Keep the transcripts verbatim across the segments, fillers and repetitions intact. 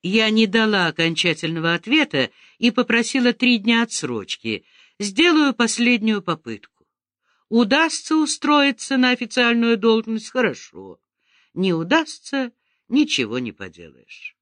Я не дала окончательного ответа и попросила три дня отсрочки. Сделаю последнюю попытку. Удастся устроиться на официальную должность — хорошо. Не удастся — ничего не поделаешь.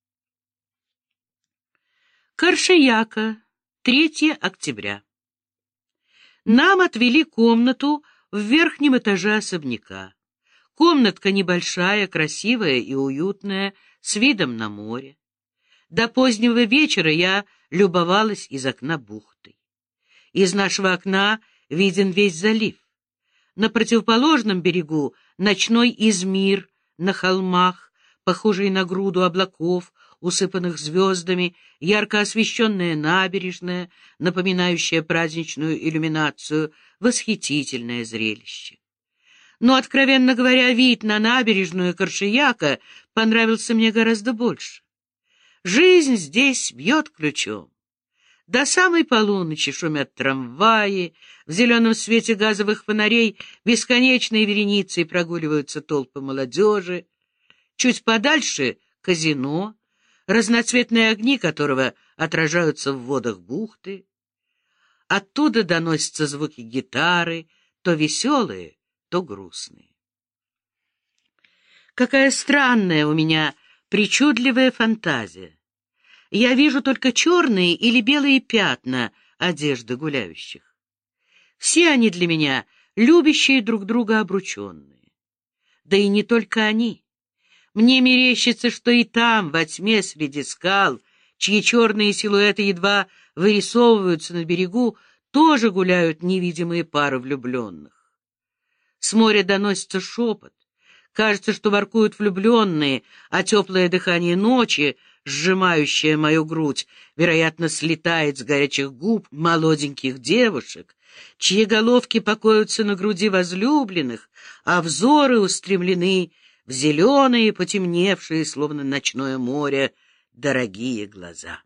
Каршияка, третье октября. Нам отвели комнату в верхнем этаже особняка. Комнатка небольшая, красивая и уютная, с видом на море. До позднего вечера я любовалась из окна бухтой. Из нашего окна виден весь залив. На противоположном берегу ночной Измир на холмах, похожий на груду облаков, усыпанных звездами, ярко освещенная набережная, напоминающая праздничную иллюминацию, восхитительное зрелище. Но, откровенно говоря, вид на набережную Каршияка понравился мне гораздо больше. Жизнь здесь бьет ключом. До самой полуночи шумят трамваи, в зеленом свете газовых фонарей бесконечной вереницей прогуливаются толпы молодежи. Чуть подальше — казино, разноцветные огни которого отражаются в водах бухты. Оттуда доносятся звуки гитары, то веселые, то грустные. Какая странная у меня причудливая фантазия. Я вижу только черные или белые пятна одежды гуляющих. Все они для меня любящие друг друга обрученные. Да и не только они. Мне мерещится, что и там, во тьме среди скал, чьи черные силуэты едва вырисовываются на берегу, тоже гуляют невидимые пары влюбленных. С моря доносится шепот. Кажется, что воркуют влюбленные, а теплое дыхание ночи, сжимающее мою грудь, вероятно, слетает с горячих губ молоденьких девушек, чьи головки покоятся на груди возлюбленных, а взоры устремлены в зеленые, потемневшие, словно ночное море, дорогие глаза.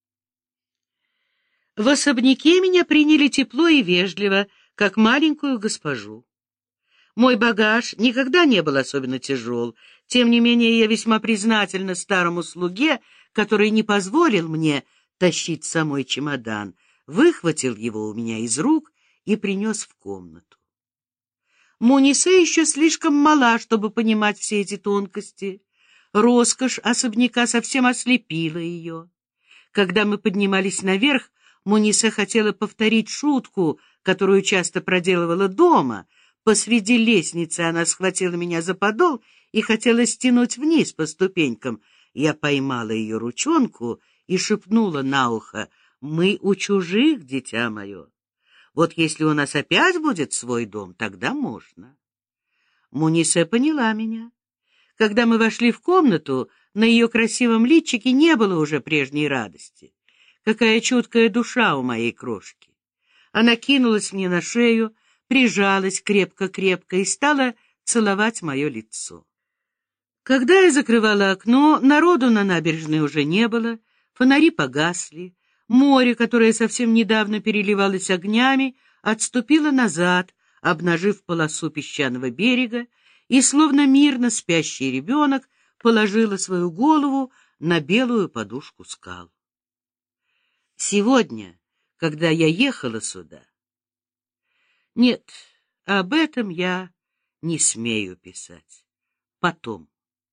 В особняке меня приняли тепло и вежливо, как маленькую госпожу. Мой багаж никогда не был особенно тяжел, тем не менее я весьма признательна старому слуге, который не позволил мне тащить самой чемодан, выхватил его у меня из рук и принес в комнату. Мунисе еще слишком мала, чтобы понимать все эти тонкости. Роскошь особняка совсем ослепила ее. Когда мы поднимались наверх, Мунисе хотела повторить шутку, которую часто проделывала дома. Посреди лестницы она схватила меня за подол и хотела стянуть вниз по ступенькам. Я поймала ее ручонку и шепнула на ухо: «Мы у чужих, дитя мое. Вот если у нас опять будет свой дом, тогда можно». Мунисе поняла меня. Когда мы вошли в комнату, на ее красивом личике не было уже прежней радости. Какая чуткая душа у моей крошки! Она кинулась мне на шею, прижалась крепко-крепко и стала целовать мое лицо. Когда я закрывала окно, народу на набережной уже не было, фонари погасли, море, которое совсем недавно переливалось огнями, отступило назад, обнажив полосу песчаного берега, и, словно мирно спящий ребенок, положила свою голову на белую подушку скал. Сегодня, когда я ехала сюда, нет, об этом я не смею писать. Потом.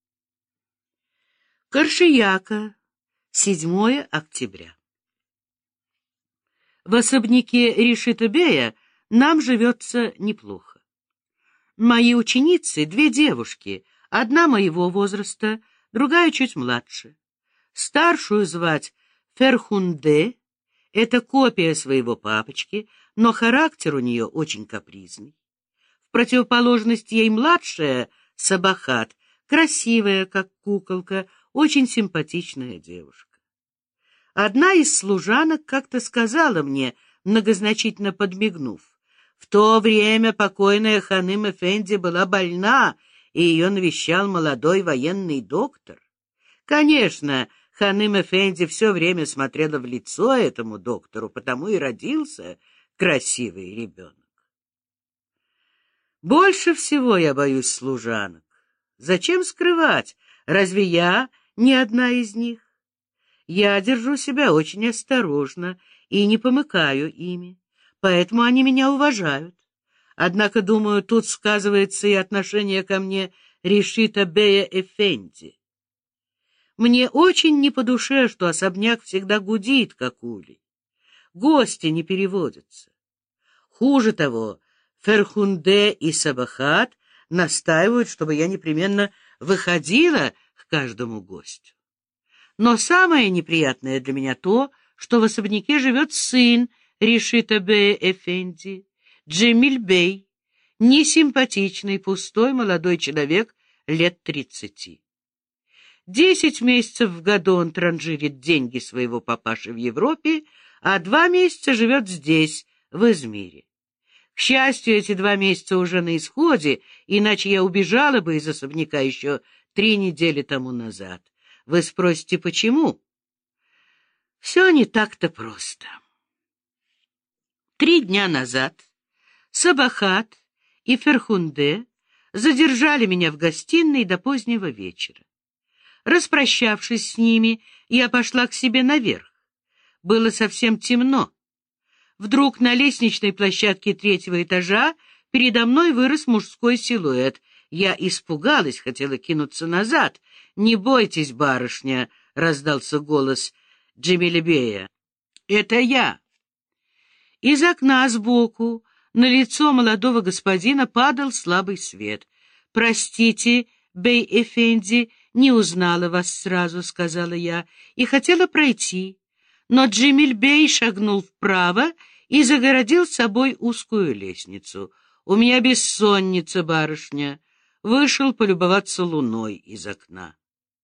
Каршияка, седьмое октября. В особняке Ришита-бея нам живется неплохо. Мои ученицы — две девушки, одна моего возраста, другая чуть младше. Старшую звать Ферхунде, это копия своего папочки, но характер у нее очень капризный. В противоположность ей младшая, Сабахат, красивая, как куколка, очень симпатичная девушка. Одна из служанок как-то сказала мне, многозначительно подмигнув: в то время покойная ханым Эфенди была больна, и ее навещал молодой военный доктор. Конечно, ханым Эфенди все время смотрела в лицо этому доктору, потому и родился красивый ребенок. Больше всего я боюсь служанок. Зачем скрывать? Разве я не одна из них? Я держу себя очень осторожно и не помыкаю ими, поэтому они меня уважают. Однако, думаю, тут сказывается и отношение ко мне Решита Бея Эфенди. Мне очень не по душе, что особняк всегда гудит, как улей. Гости не переводятся. Хуже того, Ферхунде и Сабахат настаивают, чтобы я непременно выходила к каждому гостю. Но самое неприятное для меня то, что в особняке живет сын Решита Бея Эфенди, Джемиль Бей, несимпатичный, пустой молодой человек лет тридцати. Десять месяцев в году он транжирит деньги своего папаши в Европе, а два месяца живет здесь, в Измире. К счастью, эти два месяца уже на исходе, иначе я убежала бы из особняка еще три недели тому назад. Вы спросите, почему? Все не так-то просто. Три дня назад Сабахат и Ферхунде задержали меня в гостиной до позднего вечера. Распрощавшись с ними, я пошла к себе наверх. Было совсем темно. Вдруг на лестничной площадке третьего этажа передо мной вырос мужской силуэт. Я испугалась, хотела кинуться назад. «Не бойтесь, барышня», — раздался голос Джемилебея. «Это я». Из окна сбоку на лицо молодого господина падал слабый свет. «Простите, Бей-Эфенди, не узнала вас сразу», — сказала я, и хотела пройти. Но Джемиль-бей шагнул вправо и загородил собой узкую лестницу. «У меня бессонница, барышня». Вышел полюбоваться луной из окна.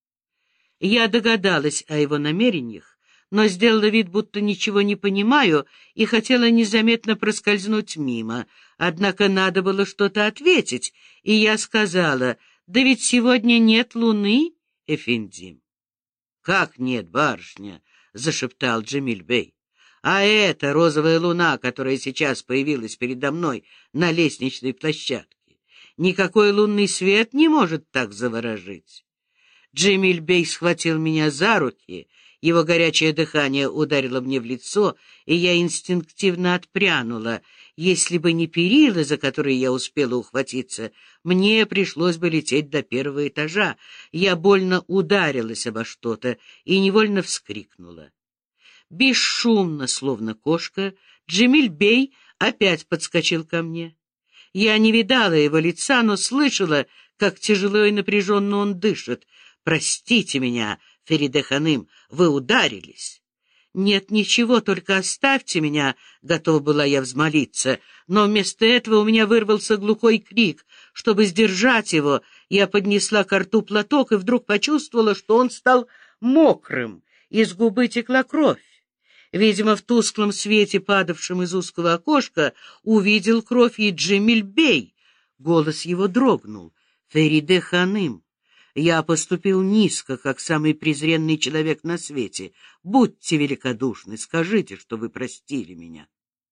Я догадалась о его намерениях, но сделала вид, будто ничего не понимаю, и хотела незаметно проскользнуть мимо. Однако надо было что-то ответить, и я сказала: «Да ведь сегодня нет луны, Эфендим». «Как нет, барышня?» — зашептал Джемиль-бей. «А это розовая луна, которая сейчас появилась передо мной на лестничной площадке. Никакой лунный свет не может так заворожить». Джемиль-бей схватил меня за руки, его горячее дыхание ударило мне в лицо, и я инстинктивно отпрянула. Если бы не перила, за которые я успела ухватиться, мне пришлось бы лететь до первого этажа. Я больно ударилась обо что-то и невольно вскрикнула. Бесшумно, словно кошка, Джемиль-бей опять подскочил ко мне. Я не видала его лица, но слышала, как тяжело и напряженно он дышит. «Простите меня, Фериде ханым, вы ударились». «Нет, ничего, только оставьте меня», — готова была я взмолиться, но вместо этого у меня вырвался глухой крик. Чтобы сдержать его, я поднесла ко рту платок и вдруг почувствовала, что он стал мокрым, из губы текла кровь. Видимо, в тусклом свете, падавшем из узкого окошка, увидел кровь и Джемиль-бей. Голос его дрогнул. «Фериде ханым, я поступил низко, как самый презренный человек на свете. Будьте великодушны, скажите, что вы простили меня».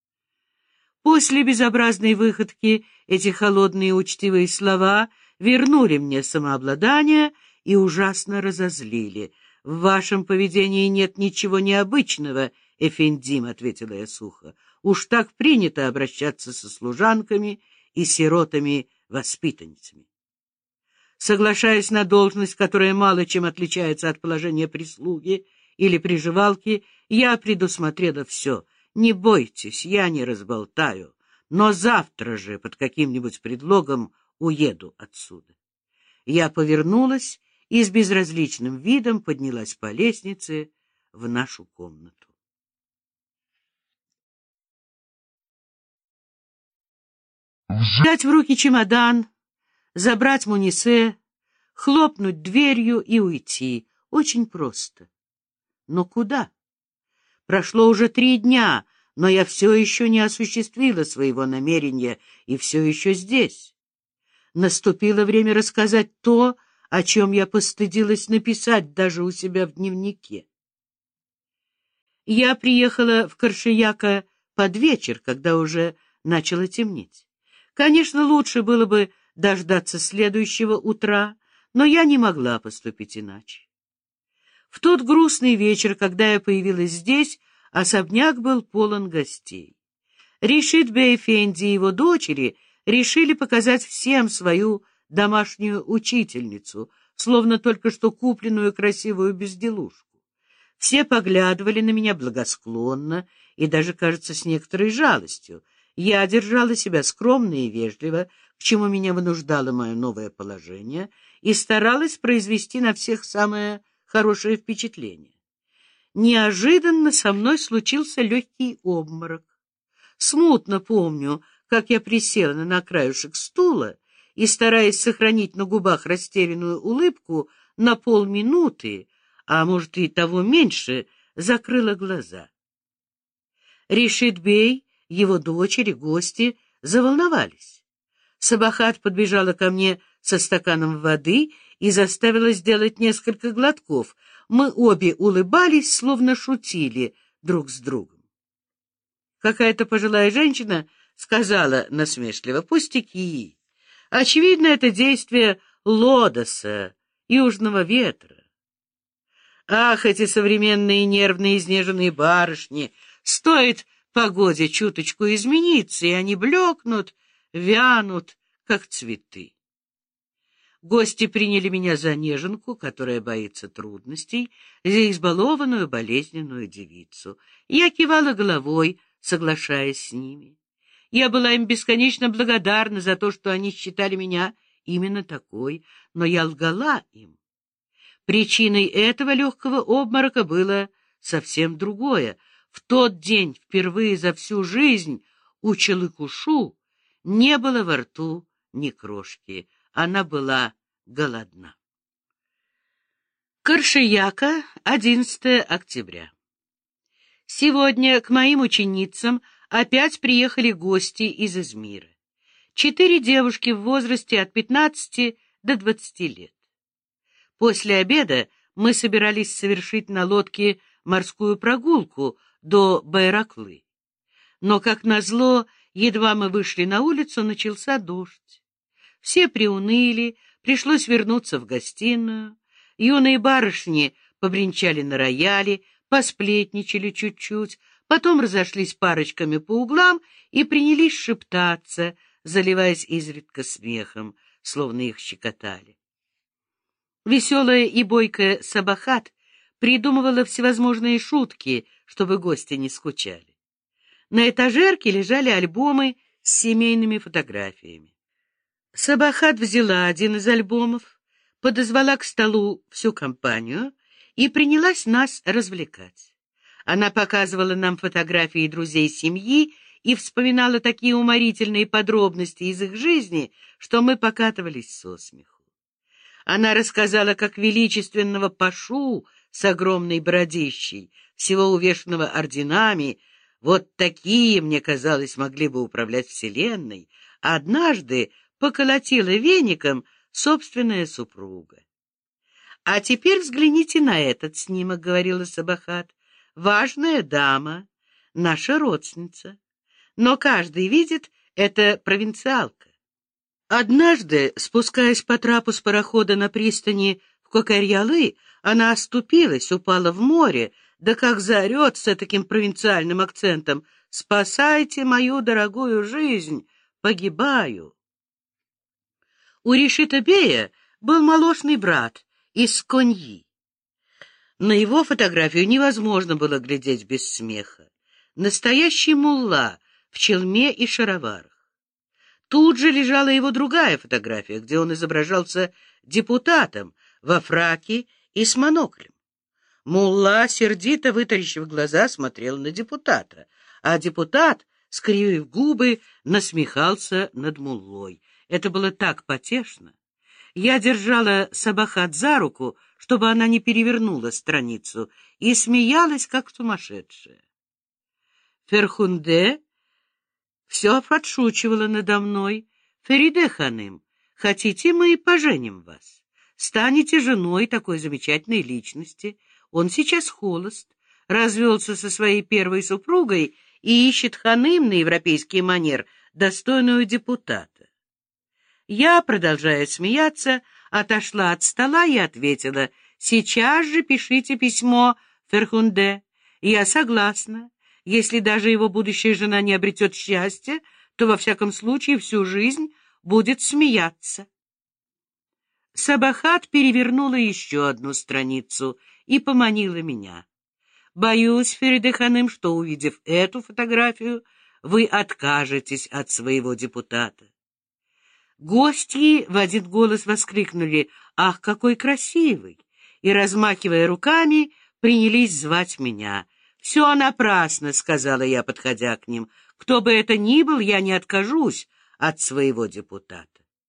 После безобразной выходки эти холодные учтивые слова вернули мне самообладание и ужасно разозлили. «В вашем поведении нет ничего необычного, Эфендим», — ответила я сухо. «Уж так принято обращаться со служанками и сиротами-воспитанницами». Соглашаясь на должность, которая мало чем отличается от положения прислуги или приживалки, я предусмотрела все. Не бойтесь, я не разболтаю, но завтра же под каким-нибудь предлогом уеду отсюда. Я повернулась и с безразличным видом поднялась по лестнице в нашу комнату. Взять в руки чемодан, забрать Мунисе, хлопнуть дверью и уйти. Очень просто. Но куда? Прошло уже три дня, но я все еще не осуществила своего намерения и все еще здесь. Наступило время рассказать то, о чем я постыдилась написать даже у себя в дневнике. Я приехала в Каршияка под вечер, когда уже начало темнеть. Конечно, лучше было бы дождаться следующего утра, но я не могла поступить иначе. В тот грустный вечер, когда я появилась здесь, особняк был полон гостей. Ришит бей Эфенди и его дочери решили показать всем свою домашнюю учительницу, словно только что купленную красивую безделушку. Все поглядывали на меня благосклонно и даже, кажется, с некоторой жалостью. Я держала себя скромно и вежливо, к чему меня вынуждало мое новое положение, и старалась произвести на всех самое хорошее впечатление. Неожиданно со мной случился легкий обморок. Смутно помню, как я присела на краюшек стула и, стараясь сохранить на губах растерянную улыбку, на полминуты, а может и того меньше, закрыла глаза. Ришит бей, его дочери, гости заволновались. Сабахат подбежала ко мне со стаканом воды и заставила сделать несколько глотков. Мы обе улыбались, словно шутили друг с другом. Какая-то пожилая женщина сказала насмешливо: «Пустяки. Очевидно, это действие лодоса, южного ветра». Ах, эти современные нервные изнеженные барышни! Стоит погоде чуточку измениться, и они блекнут, вянут, как цветы. Гости приняли меня за неженку, которая боится трудностей, за избалованную болезненную девицу. Я кивала головой, соглашаясь с ними. Я была им бесконечно благодарна за то, что они считали меня именно такой, но я лгала им. Причиной этого легкого обморока было совсем другое. В тот день, впервые за всю жизнь, у Челыкушу не было во рту ни крошки. Она была голодна. Каршияка, одиннадцатое октября. Сегодня к моим ученицам опять приехали гости из Измира. Четыре девушки в возрасте от пятнадцати до двадцати лет. После обеда мы собирались совершить на лодке морскую прогулку до Байраклы. Но, как назло, едва мы вышли на улицу, начался дождь. Все приуныли, пришлось вернуться в гостиную. Юные барышни побренчали на рояле, посплетничали чуть-чуть, потом разошлись парочками по углам и принялись шептаться, заливаясь изредка смехом, словно их щекотали. Веселая и бойкая Сабахат придумывала всевозможные шутки, чтобы гости не скучали. На этажерке лежали альбомы с семейными фотографиями. Сабахат взяла один из альбомов, подозвала к столу всю компанию и принялась нас развлекать. Она показывала нам фотографии друзей семьи и вспоминала такие уморительные подробности из их жизни, что мы покатывались со смеху. Она рассказала, как величественного пашу с огромной бородищей, всего увешанного орденами, вот такие, мне казалось, могли бы управлять вселенной, а однажды поколотила веником собственная супруга. «А теперь взгляните на этот снимок», — говорила Сабахат. «Важная дама, наша родственница. Но каждый видит, это провинциалка. Однажды, спускаясь по трапу с парохода на пристани в Кокарьялы, она оступилась, упала в море, да как заорет с таким провинциальным акцентом: «Спасайте мою дорогую жизнь! Погибаю!» У Ришита бея был молочный брат из Коньи. На его фотографию невозможно было глядеть без смеха. Настоящий мулла в челме и шароварах. Тут же лежала его другая фотография, где он изображался депутатом во фраке и с моноклем. Мулла, сердито вытаращив глаза, смотрел на депутата, а депутат, скривив губы, насмехался над муллой. Это было так потешно. Я держала Сабахат за руку, чтобы она не перевернула страницу, и смеялась, как сумасшедшая. Ферхунде все подшучивала надо мной. «Фериде ханым, хотите, мы поженим вас? Станете женой такой замечательной личности. Он сейчас холост, развелся со своей первой супругой и ищет ханым на европейский манер, достойную депутата». Я, продолжая смеяться, отошла от стола и ответила: Сейчас же пишите письмо Ферхунде. Я согласна. Если даже его будущая жена не обретет счастья, то во всяком случае всю жизнь будет смеяться. Сабахат перевернула еще одну страницу и поманила меня. Боюсь, Фериде ханым, что, увидев эту фотографию, вы откажетесь от своего депутата. Гости в один голос воскликнули: «Ах, какой красивый!» и, размахивая руками, принялись звать меня. «Все напрасно», — сказала я, подходя к ним. «Кто бы это ни был, я не откажусь от своего депутата».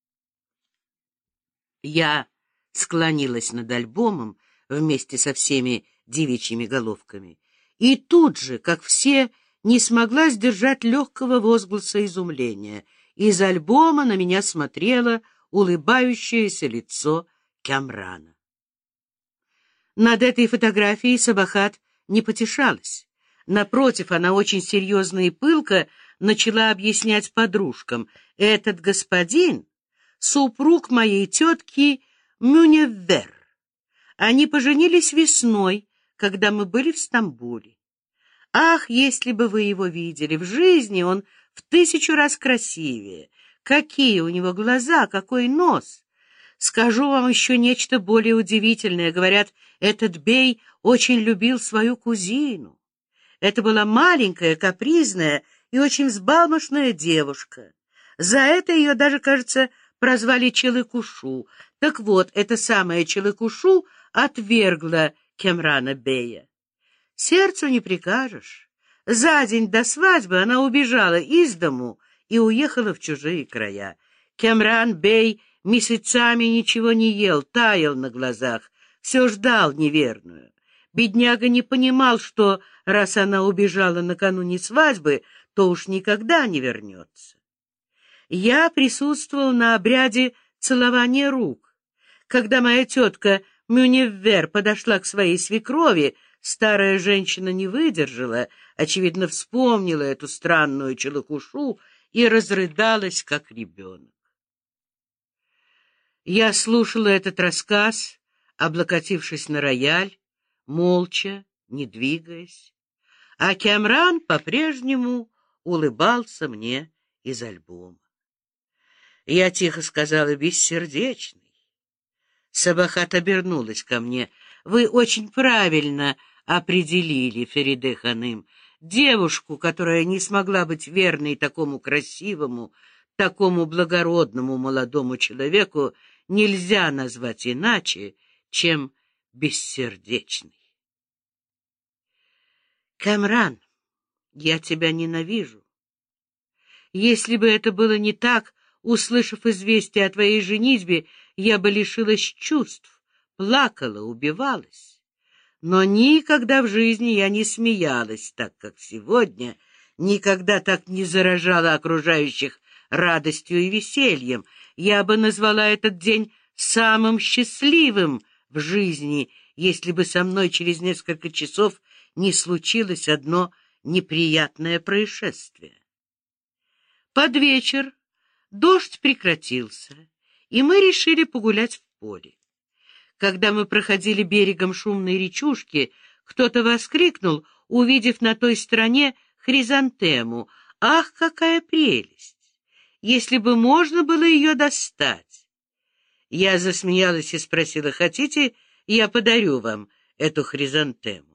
Я склонилась над альбомом вместе со всеми девичьими головками, и тут же, как все, не смогла сдержать легкого возгласа изумления. Из альбома на меня смотрело улыбающееся лицо Камрана. Над этой фотографией Сабахат не потешалась. Напротив, она очень серьезно и пылко начала объяснять подружкам: «Этот господин — супруг моей тетки Мюневвер. Они поженились весной, когда мы были в Стамбуле. Ах, если бы вы его видели! В жизни он в тысячу раз красивее. Какие у него глаза, какой нос! Скажу вам еще нечто более удивительное. Говорят, этот бей очень любил свою кузину. Это была маленькая, капризная и очень взбалмошная девушка. За это ее даже, кажется, прозвали Челыкушу. Так вот, эта самая Челыкушу отвергла Кемрана бея. Сердцу не прикажешь. За день до свадьбы она убежала из дому и уехала в чужие края. Кемран бей месяцами ничего не ел, таял на глазах, все ждал неверную. Бедняга не понимал, что раз она убежала накануне свадьбы, то уж никогда не вернется. Я присутствовал на обряде целования рук. Когда моя тетка Мюневвер подошла к своей свекрови, старая женщина не выдержала, очевидно, вспомнила эту странную челокушу и разрыдалась, как ребенок. Я слушала этот рассказ, облокотившись на рояль, молча, не двигаясь, а Камран по-прежнему улыбался мне из альбома. Я тихо сказала: «Бессердечный». Сабахат обернулась ко мне. «Вы очень правильно определили, Фериде ханым, девушку, которая не смогла быть верной такому красивому, такому благородному молодому человеку, нельзя назвать иначе, чем бессердечной». «Камран, я тебя ненавижу. Если бы это было не так, услышав известие о твоей женитьбе, я бы лишилась чувств, плакала, убивалась. Но никогда в жизни я не смеялась так, как сегодня, никогда так не заражала окружающих радостью и весельем. Я бы назвала этот день самым счастливым в жизни, если бы со мной через несколько часов не случилось одно неприятное происшествие. Под вечер дождь прекратился, и мы решили погулять в поле. Когда мы проходили берегом шумной речушки, кто-то воскликнул, увидев на той стороне хризантему: «Ах, какая прелесть! Если бы можно было ее достать!» Я засмеялась и спросила: «Хотите, я подарю вам эту хризантему?»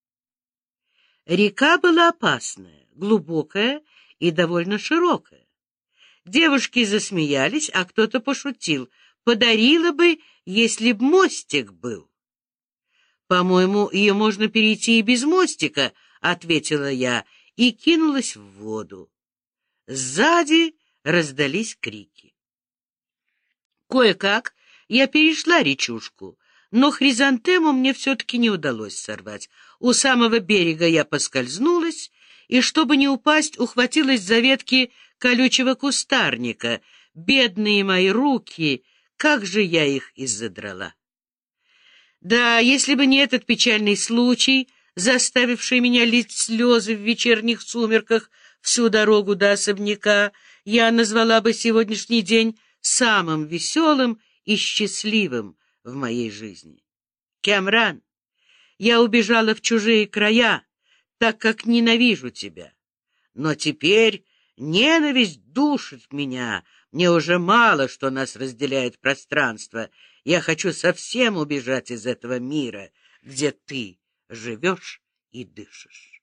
Река была опасная, глубокая и довольно широкая. Девушки засмеялись, а кто-то пошутил: «Подарила бы, если б мостик был». «По-моему, ее можно перейти и без мостика», — ответила я и кинулась в воду. Сзади раздались крики. Кое-как я перешла речушку, но хризантему мне все-таки не удалось сорвать. У самого берега я поскользнулась и, чтобы не упасть, ухватилась за ветки колючего кустарника. Бедные мои руки, как же я их изодрала! Да, если бы не этот печальный случай, заставивший меня лить слезы в вечерних сумерках всю дорогу до особняка, я назвала бы сегодняшний день самым веселым и счастливым в моей жизни. Кэмран, я убежала в чужие края, так как ненавижу тебя. Но теперь ненависть душит меня. Мне уже мало, что нас разделяет пространство. Я хочу совсем убежать из этого мира, где ты живешь и дышишь.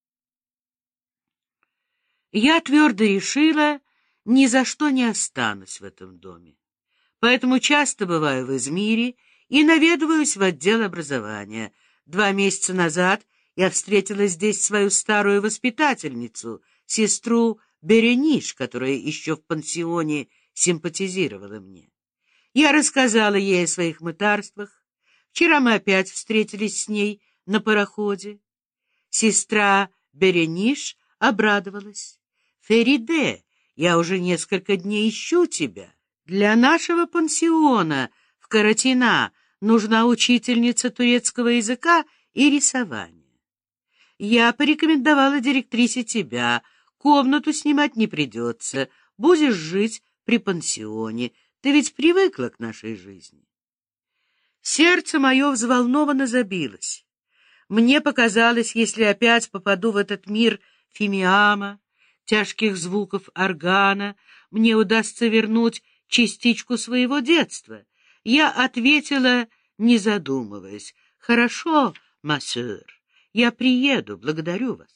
Я твердо решила, ни за что не останусь в этом доме. Поэтому часто бываю в Измире и наведываюсь в отдел образования. Два месяца назад я встретила здесь свою старую воспитательницу, сестру Берениш, которая еще в пансионе симпатизировала мне. Я рассказала ей о своих мытарствах. Вчера мы опять встретились с ней на пароходе. Сестра Берениш обрадовалась. «Фериде, я уже несколько дней ищу тебя. Для нашего пансиона в Каратина нужна учительница турецкого языка и рисования. Я порекомендовала директрисе тебя. Комнату снимать не придется. Будешь жить при пансионе. Ты ведь привыкла к нашей жизни». Сердце мое взволнованно забилось. Мне показалось, если опять попаду в этот мир фимиама, тяжких звуков органа, мне удастся вернуть частичку своего детства. Я ответила, не задумываясь: «Хорошо, массeur, я приеду, благодарю вас».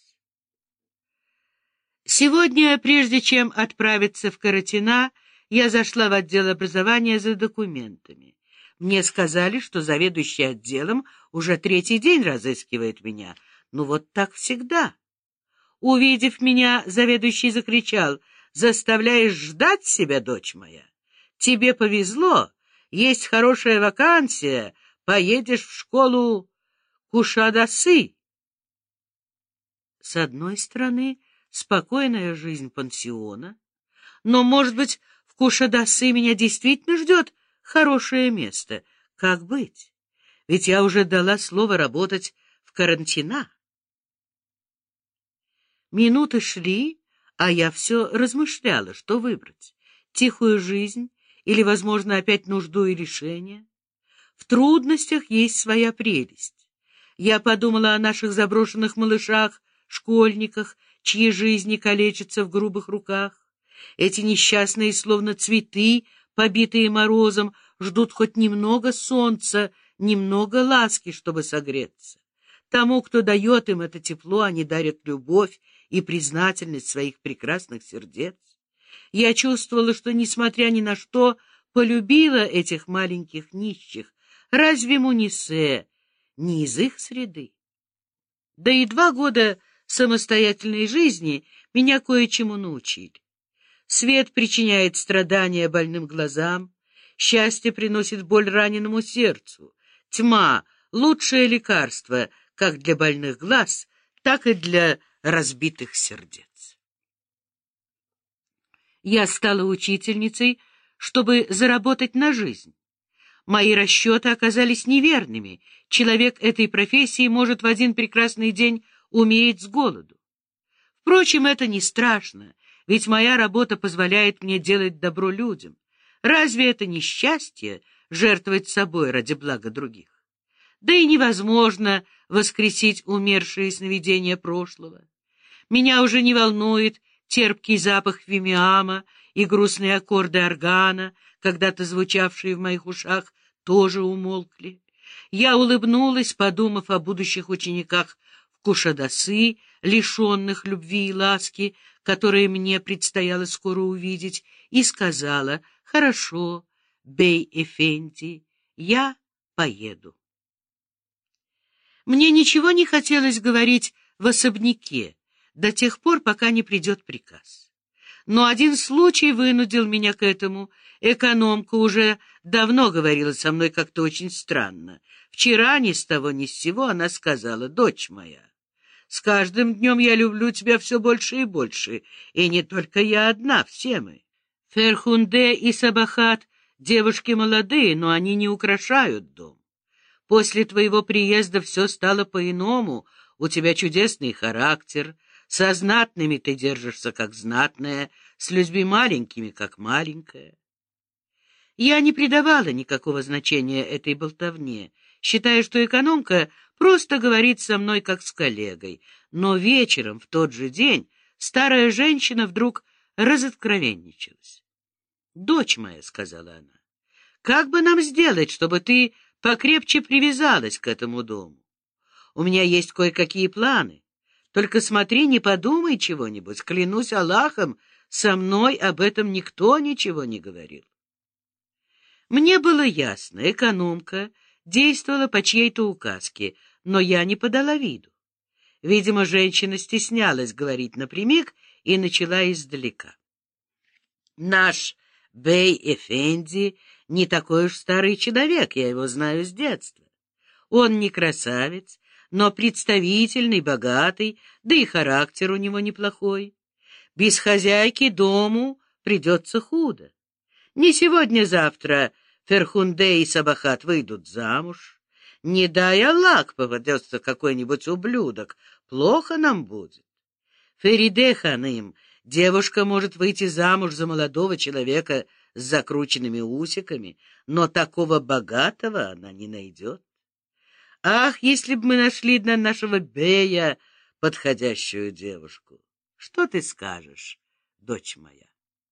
Сегодня, прежде чем отправиться в Каратина, я зашла в отдел образования за документами. Мне сказали, что заведующий отделом уже третий день разыскивает меня. Ну вот так всегда. Увидев меня, заведующий закричал: «Заставляешь ждать себя, дочь моя? Тебе повезло, есть хорошая вакансия, поедешь в школу Кушадасы». С одной стороны, спокойная жизнь пансиона, но, может быть, в Кушадасы меня действительно ждет хорошее место. Как быть? Ведь я уже дала слово работать в Карантина. Минуты шли, а я все размышляла, что выбрать: тихую жизнь или, возможно, опять нужду и лишение. В трудностях есть своя прелесть. Я подумала о наших заброшенных малышах, школьниках, чьи жизни калечатся в грубых руках. Эти несчастные, словно цветы, побитые морозом, ждут хоть немного солнца, немного ласки, чтобы согреться. Тому, кто дает им это тепло, они дарят любовь и признательность своих прекрасных сердец. Я чувствовала, что, несмотря ни на что, полюбила этих маленьких нищих. Разве Мунисе не из их среды? Да и два года самостоятельной жизни меня кое-чему научили. Свет причиняет страдания больным глазам, счастье приносит боль раненому сердцу. Тьма — лучшее лекарство как для больных глаз, так и для разбитых сердец. Я стала учительницей, чтобы заработать на жизнь. Мои расчеты оказались неверными. Человек этой профессии может в один прекрасный день умереть с голоду. Впрочем, это не страшно, ведь моя работа позволяет мне делать добро людям. Разве это не счастье — жертвовать собой ради блага других? Да и невозможно воскресить умершие сновидения прошлого. Меня уже не волнует терпкий запах фимиама, и грустные аккорды органа, когда-то звучавшие в моих ушах, тоже умолкли. Я улыбнулась, подумав о будущих учениках в Кушадасы, лишенных любви и ласки, которые мне предстояло скоро увидеть, и сказала: «Хорошо, бей-эфенди, я поеду». Мне ничего не хотелось говорить в особняке до тех пор, пока не придет приказ. Но один случай вынудил меня к этому. Экономка уже давно говорила со мной как-то очень странно. Вчера ни с того ни с сего она сказала: «Дочь моя, с каждым днем я люблю тебя все больше и больше, и не только я одна, все мы. Ферхунде и Сабахат — девушки молодые, но они не украшают дом. После твоего приезда все стало по-иному, у тебя чудесный характер, со знатными ты держишься как знатная, с людьми маленькими как маленькая». Я не придавала никакого значения этой болтовне. считая, что экономка просто говорит со мной как с коллегой. Но вечером, в тот же день, старая женщина вдруг разоткровенничалась. «Дочь моя», — сказала она, — «как бы нам сделать, чтобы ты покрепче привязалась к этому дому? У меня есть кое-какие планы. Только смотри, не подумай чего-нибудь. Клянусь Аллахом, со мной об этом никто ничего не говорил». Мне было ясно, экономка действовала по чьей-то указке, но я не подала виду. Видимо, женщина стеснялась говорить напрямик и начала издалека. «Наш бей-эфенди не такой уж старый человек, я его знаю с детства. Он не красавец, но представительный, богатый, да и характер у него неплохой. Без хозяйки дому придется худо. Не сегодня-завтра Ферхунде и Сабахат выйдут замуж. Не дай Аллах, попадется какой-нибудь ублюдок, плохо нам будет. Фериде ханым, девушка может выйти замуж за молодого человека с закрученными усиками, но такого богатого она не найдет. Ах, если бы мы нашли для нашего Бея подходящую девушку! Что ты скажешь, дочь моя?»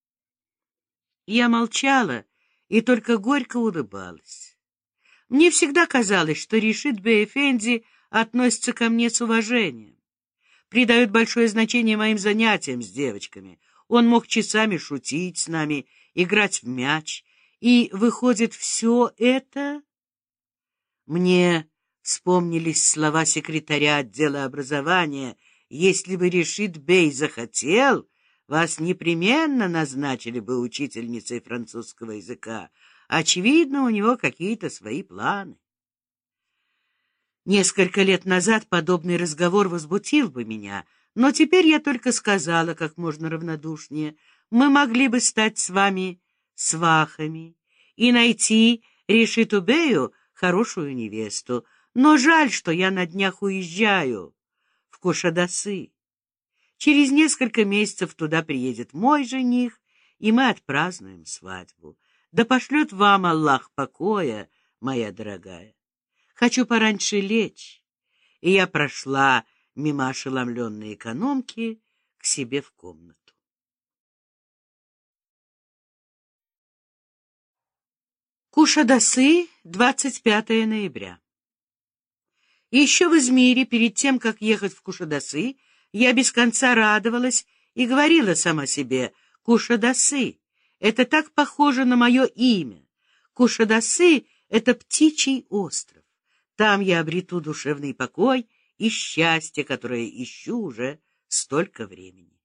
Я молчала и только горько улыбалась. Мне всегда казалось, что Решит бей-эфенди относится ко мне с уважением, придает большое значение моим занятиям с девочками. Он мог часами шутить с нами, играть в мяч, и, выходит, все это... Мне вспомнились слова секретаря отдела образования: «Если бы Решит бей захотел, вас непременно назначили бы учительницей французского языка. Очевидно, у него какие-то свои планы». Несколько лет назад подобный разговор возбудил бы меня, но теперь я только сказала как можно равнодушнее: «Мы могли бы стать с вами свахами и найти Решиту бею хорошую невесту, но жаль, что я на днях уезжаю в Кушадасы. Через несколько месяцев туда приедет мой жених, и мы отпразднуем свадьбу. Да пошлет вам Аллах покоя, моя дорогая. Хочу пораньше лечь». И я прошла мимо ошеломленной экономки к себе в комнату. Кушадасы, двадцать пятое ноября. Еще в Измире, перед тем, как ехать в Кушадасы, я без конца радовалась и говорила сама себе: «Кушадасы — это так похоже на мое имя. Кушадасы — это птичий остров. Там я обрету душевный покой и счастье, которое ищу уже столько времени».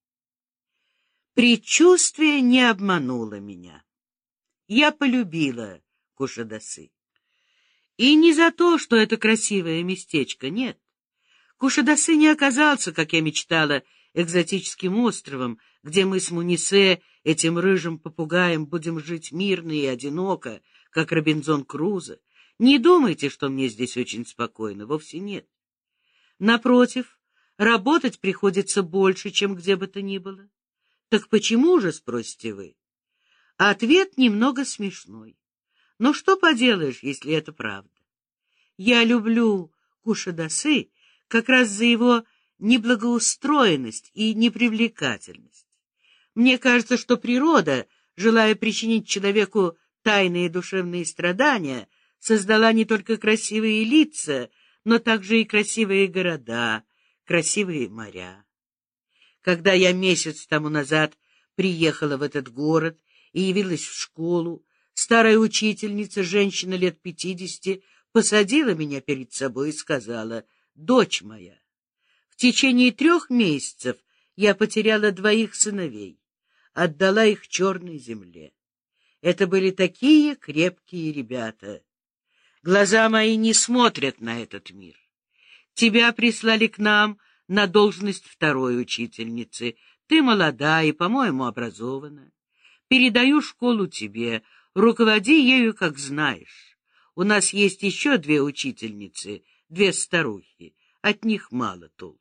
Предчувствие не обмануло меня. Я полюбила Кушадасы. И не за то, что это красивое местечко, нет. Кушадасы не оказался, как я мечтала, экзотическим островом, где мы с Мунисе, этим рыжим попугаем, будем жить мирно и одиноко, как Робинзон Крузо. Не думайте, что мне здесь очень спокойно, вовсе нет. Напротив, работать приходится больше, чем где бы то ни было. Так почему же, спросите вы? Ответ немного смешной. Но что поделаешь, если это правда? Я люблю Кушадасы как раз за его неблагоустроенность и непривлекательность. Мне кажется, что природа, желая причинить человеку тайные душевные страдания, создала не только красивые лица, но также и красивые города, красивые моря. Когда я месяц тому назад приехала в этот город и явилась в школу, старая учительница, женщина лет пятидесяти, посадила меня перед собой и сказала: «Дочь моя, в течение трех месяцев я потеряла двоих сыновей, отдала их черной земле. Это были такие крепкие ребята. Глаза мои не смотрят на этот мир. Тебя прислали к нам на должность второй учительницы. Ты молода и, по-моему, образована. Передаю школу тебе, руководи ею, как знаешь. У нас есть еще две учительницы, две старухи. От них мало толку».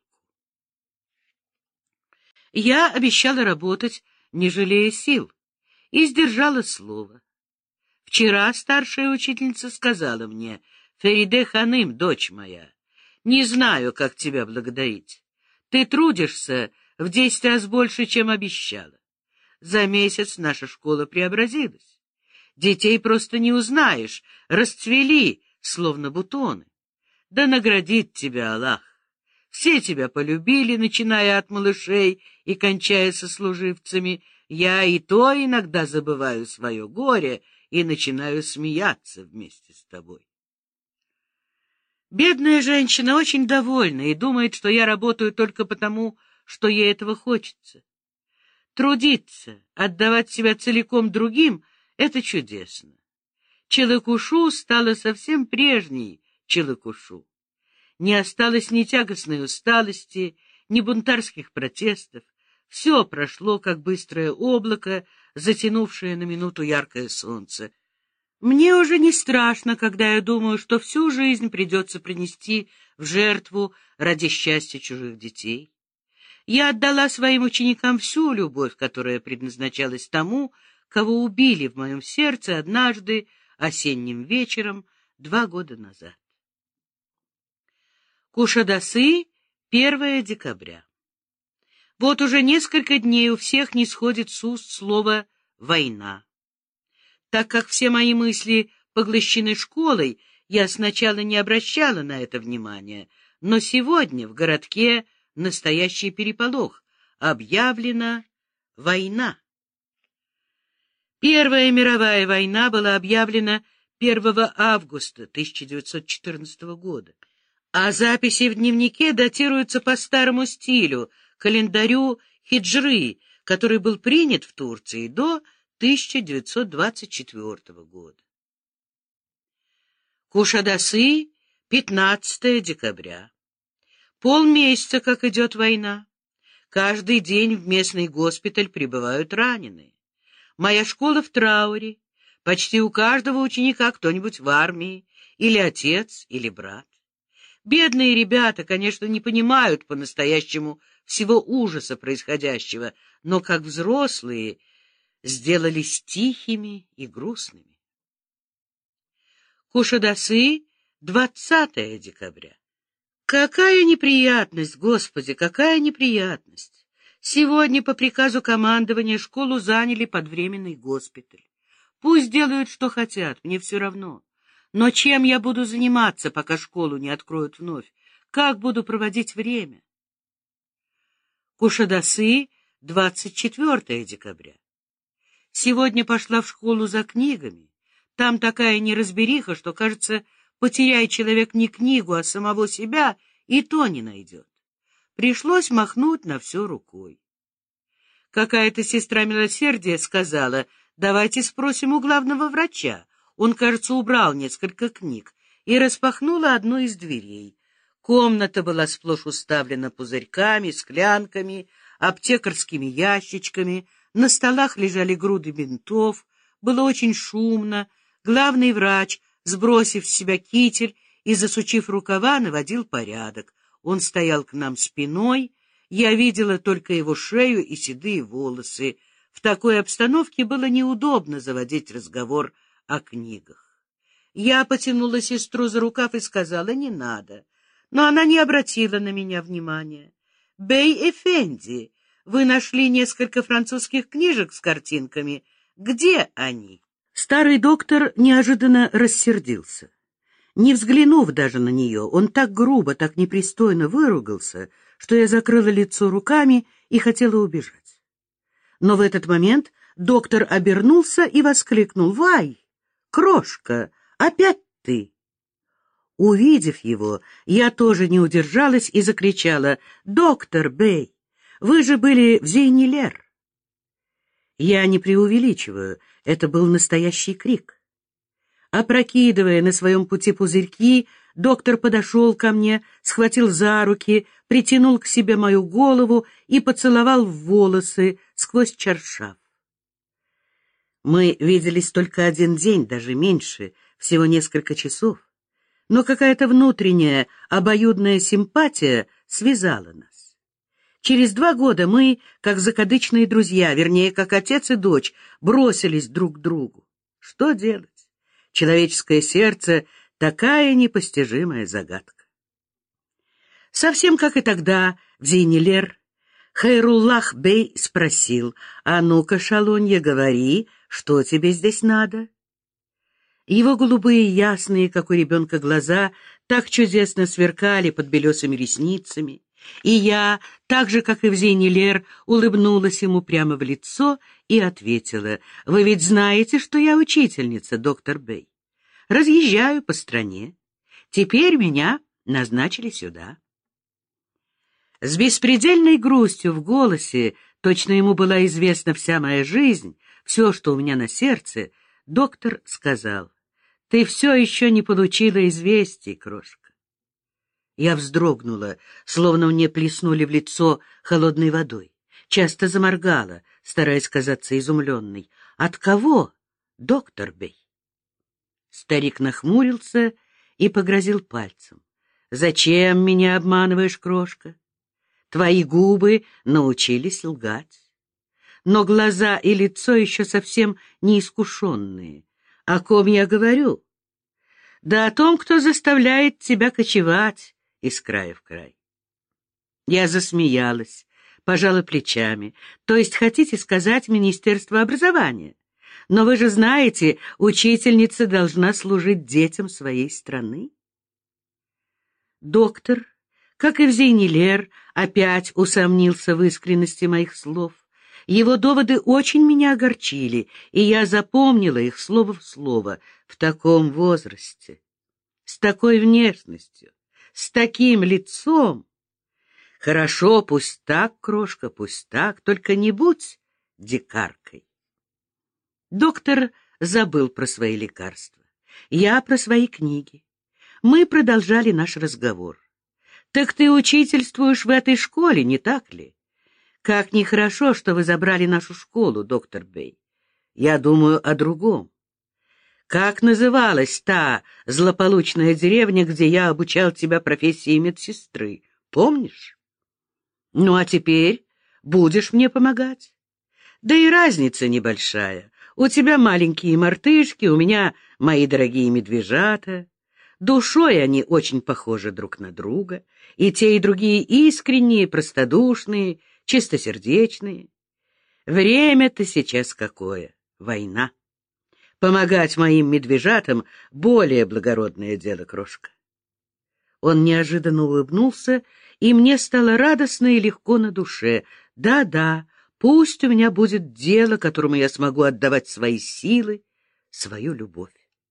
Я обещала работать, не жалея сил, и сдержала слово. Вчера старшая учительница сказала мне: Фериде Ханым, дочь моя, не знаю, как тебя благодарить. Ты трудишься в десять раз больше, чем обещала. За месяц наша школа преобразилась. Детей просто не узнаешь, расцвели, словно бутоны. Да наградит тебя Аллах. Все тебя полюбили, начиная от малышей и кончая сослуживцами. Я и то иногда забываю свое горе и начинаю смеяться вместе с тобой. Бедная женщина очень довольна и думает, что я работаю только потому, что ей этого хочется. Трудиться, отдавать себя целиком другим — это чудесно. Челыкушу стала совсем прежней Челыкушу. Не осталось ни тягостной усталости, ни бунтарских протестов. Все прошло, как быстрое облако, затянувшее на минуту яркое солнце. Мне уже не страшно, когда я думаю, что всю жизнь придется принести в жертву ради счастья чужих детей. Я отдала своим ученикам всю любовь, которая предназначалась тому, кого убили в моем сердце однажды осенним вечером два года назад. Кушадасы, первое декабря. Вот уже несколько дней у всех не сходит с уст слово «война». Так как все мои мысли поглощены школой, я сначала не обращала на это внимания, но сегодня в городке настоящий переполох. Объявлена война. Первая мировая война была объявлена первого августа тысяча девятьсот четырнадцатого года, а записи в дневнике датируются по старому стилю, календарю хиджры, который был принят в Турции до тысяча девятьсот двадцать четвёртого года. Кушадасы, пятнадцатое декабря. Полмесяца, как идет война. Каждый день в местный госпиталь прибывают раненые. Моя школа в трауре. Почти у каждого ученика кто-нибудь в армии, или отец, или брат. Бедные ребята, конечно, не понимают по-настоящему всего ужаса происходящего, но как взрослые сделались тихими и грустными. Кушадасы, двадцатое декабря. Какая неприятность, Господи, какая неприятность! Сегодня по приказу командования школу заняли под временный госпиталь. Пусть делают, что хотят, мне все равно. Но чем я буду заниматься, пока школу не откроют вновь? Как буду проводить время? Кушадасы, двадцать четвёртое декабря. Сегодня пошла в школу за книгами. Там такая неразбериха, что, кажется, потеряй человек не книгу, а самого себя, и то не найдет. Пришлось махнуть на все рукой. Какая-то сестра милосердия сказала: давайте спросим у главного врача. Он, кажется, убрал несколько книг, и распахнула одну из дверей. Комната была сплошь уставлена пузырьками, склянками, аптекарскими ящичками, на столах лежали груды бинтов, было очень шумно. Главный врач, сбросив с себя китель и засучив рукава, наводил порядок. Он стоял к нам спиной, я видела только его шею и седые волосы. В такой обстановке было неудобно заводить разговор о книгах. Я потянула сестру за рукав и сказала: не надо, но она не обратила на меня внимания. «Бей Эфенди, вы нашли несколько французских книжек с картинками. Где они?» Старый доктор неожиданно рассердился. Не взглянув даже на нее, он так грубо, так непристойно выругался, что я закрыла лицо руками и хотела убежать. Но в этот момент доктор обернулся и воскликнул: «Вай, крошка, опять ты!» Увидев его, я тоже не удержалась и закричала: «Доктор Бей, вы же были в Зейнилер!» Я не преувеличиваю, это был настоящий крик. Опрокидывая на своем пути пузырьки, доктор подошел ко мне, схватил за руки, притянул к себе мою голову и поцеловал в волосы сквозь чаршаф. Мы виделись только один день, даже меньше, всего несколько часов, но какая-то внутренняя обоюдная симпатия связала нас. Через два года мы, как закадычные друзья, вернее, как отец и дочь, бросились друг к другу. Что делать? Человеческое сердце Такая непостижимая загадка. Совсем как и тогда в Зейнелер, Хайруллах бей спросил: «А ну-ка, шалунья, говори, что тебе здесь надо?» Его голубые, ясные, как у ребенка, глаза так чудесно сверкали под белесыми ресницами, и я, так же, как и в Зейнелер, улыбнулась ему прямо в лицо и ответила: «Вы ведь знаете, что я учительница, доктор Бей. Разъезжаю по стране. Теперь меня назначили сюда». С беспредельной грустью в голосе, точно ему была известна вся моя жизнь, все, что у меня на сердце, доктор сказал: «Ты все еще не получила известий, крошка». Я вздрогнула, словно мне плеснули в лицо холодной водой. Часто заморгала, стараясь казаться изумленной. «От кого, доктор Бей?» Старик нахмурился и погрозил пальцем. «Зачем меня обманываешь, крошка? Твои губы научились лгать. Но глаза и лицо еще совсем неискушенные. О ком я говорю? Да о том, кто заставляет тебя кочевать из края в край». Я засмеялась, пожала плечами. «То есть хотите сказать Министерство образования? Но вы же знаете, учительница должна служить детям своей страны». Доктор, как и в Зейнелер, опять усомнился в искренности моих слов. Его доводы очень меня огорчили, и я запомнила их слово в слово. В таком возрасте, с такой внешностью, с таким лицом. Хорошо, пусть так, крошка, пусть так, только не будь дикаркой. Доктор забыл про свои лекарства, я про свои книги. Мы продолжали наш разговор. «Так ты учительствуешь в этой школе, не так ли? Как нехорошо, что вы забрали нашу школу, доктор Бей. Я думаю о другом. Как называлась та злополучная деревня, где я обучал тебя профессии медсестры? Помнишь? Ну, а теперь будешь мне помогать? Да и разница небольшая. У тебя маленькие мартышки, у меня мои дорогие медвежата. Душой они очень похожи друг на друга, и те, и другие искренние, простодушные, чистосердечные. Время-то сейчас какое? Война. Помогать моим медвежатам — более благородное дело, крошка». Он неожиданно улыбнулся, и мне стало радостно и легко на душе. Да-да, пусть у меня будет дело, которому я смогу отдавать свои силы, свою любовь.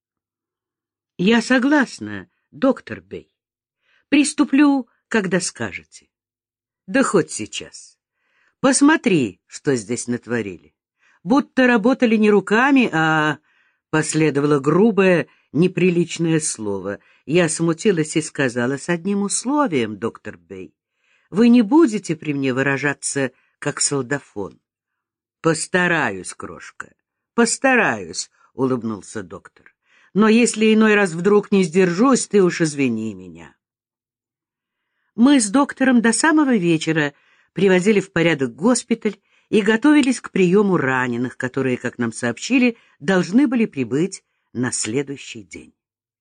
«Я согласна, доктор Бей. Приступлю, когда скажете. Да хоть сейчас. Посмотри, что здесь натворили. Будто работали не руками, а...» Последовало грубое, неприличное слово. Я смутилась и сказала: «С одним условием, доктор Бей. Вы не будете при мне выражаться, как солдафон». «Постараюсь, крошка, постараюсь», — улыбнулся доктор. «Но если иной раз вдруг не сдержусь, ты уж извини меня». Мы с доктором до самого вечера приводили в порядок госпиталь и готовились к приему раненых, которые, как нам сообщили, должны были прибыть на следующий день.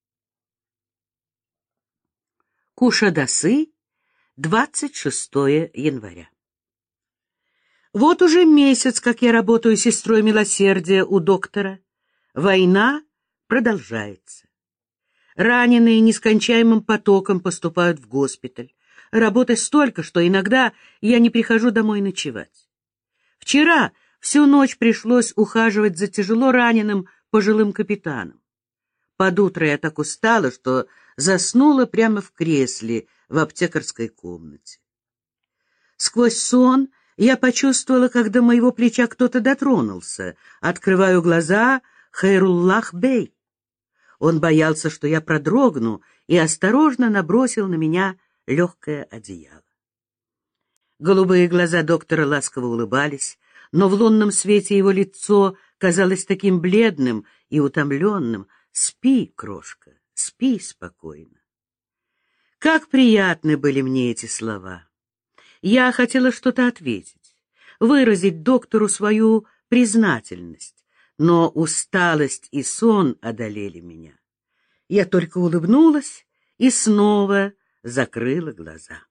Кушадасы, двадцать шестое января. Вот уже месяц, как я работаю сестрой милосердия у доктора. Война продолжается. Раненые нескончаемым потоком поступают в госпиталь. Работы столько, что иногда я не прихожу домой ночевать. Вчера всю ночь пришлось ухаживать за тяжело раненым пожилым капитаном. Под утро я так устала, что заснула прямо в кресле в аптекарской комнате. Сквозь сон я почувствовала, как до моего плеча кто-то дотронулся. Открываю глаза — Хайруллах Бей. Он боялся, что я продрогну, и осторожно набросил на меня легкое одеяло. Голубые глаза доктора ласково улыбались, но в лунном свете его лицо казалось таким бледным и утомленным. «Спи, крошка, спи спокойно». Как приятны были мне эти слова. Я хотела что-то ответить, выразить доктору свою признательность, но усталость и сон одолели меня. Я только улыбнулась и снова закрыла глаза.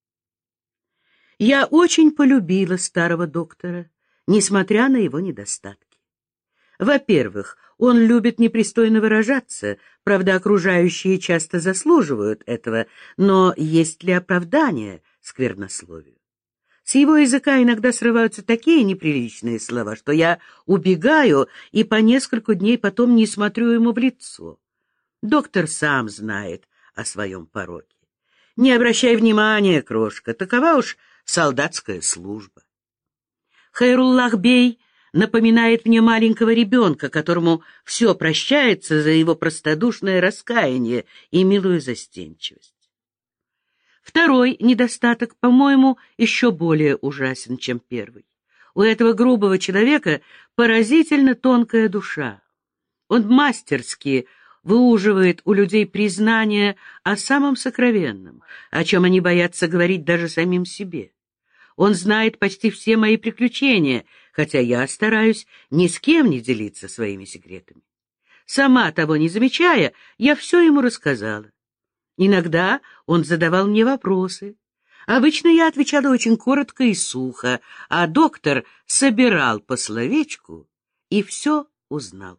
Я очень полюбила старого доктора, несмотря на его недостатки. Во-первых, он любит непристойно выражаться, правда, окружающие часто заслуживают этого, но есть ли оправдание сквернословию? С его языка иногда срываются такие неприличные слова, что я убегаю и по несколько дней потом не смотрю ему в лицо. Доктор сам знает о своем пороке. Не обращай внимания, крошка, такова уж солдатская служба. Хайруллах-бей напоминает мне маленького ребенка, которому все прощается за его простодушное раскаяние и милую застенчивость. Второй недостаток, по-моему, еще более ужасен, чем первый. У этого грубого человека поразительно тонкая душа. Он мастерски выуживает у людей признание о самом сокровенном, о чем они боятся говорить даже самим себе. Он знает почти все мои приключения, хотя я стараюсь ни с кем не делиться своими секретами. Сама того не замечая, я все ему рассказала. Иногда он задавал мне вопросы. Обычно я отвечала очень коротко и сухо, а доктор собирал по словечку и все узнал.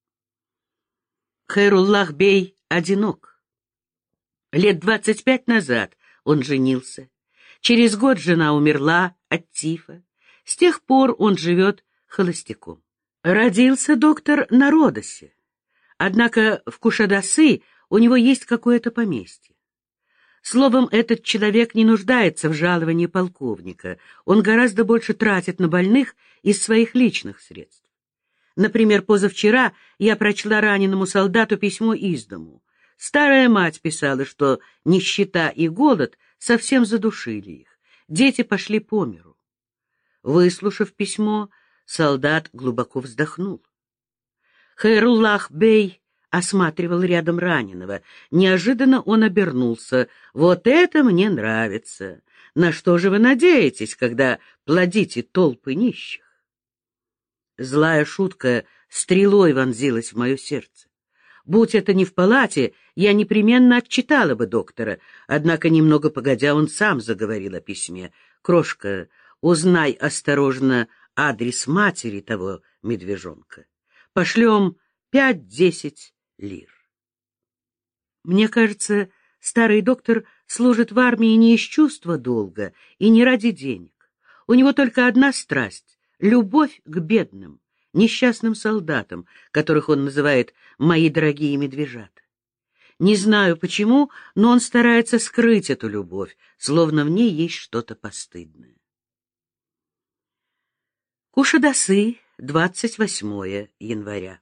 Хайруллах-бей одинок. Лет двадцать пять назад он женился. Через год жена умерла от тифа. С тех пор он живет холостяком. Родился доктор на Родосе. Однако в Кушадасы у него есть какое-то поместье. Словом, этот человек не нуждается в жаловании полковника. Он гораздо больше тратит на больных из своих личных средств. Например, позавчера я прочла раненому солдату письмо из дому. Старая мать писала, что нищета и голод совсем задушили их. Дети пошли по миру. Выслушав письмо, солдат глубоко вздохнул. Хайруллах-бей осматривал рядом раненого. Неожиданно он обернулся. «Вот это мне нравится! На что же вы надеетесь, когда плодите толпы нищих?» Злая шутка стрелой вонзилась в мое сердце. Будь это не в палате, я непременно отчитала бы доктора, однако немного погодя он сам заговорил о письме. «Крошка, узнай осторожно адрес матери того медвежонка. Пошлем пять-десять лир». Мне кажется, старый доктор служит в армии не из чувства долга и не ради денег. У него только одна страсть — любовь к бедным, несчастным солдатам, которых он называет «мои дорогие медвежата». Не знаю почему, но он старается скрыть эту любовь, словно в ней есть что-то постыдное. Кушадасы, двадцать восьмое января.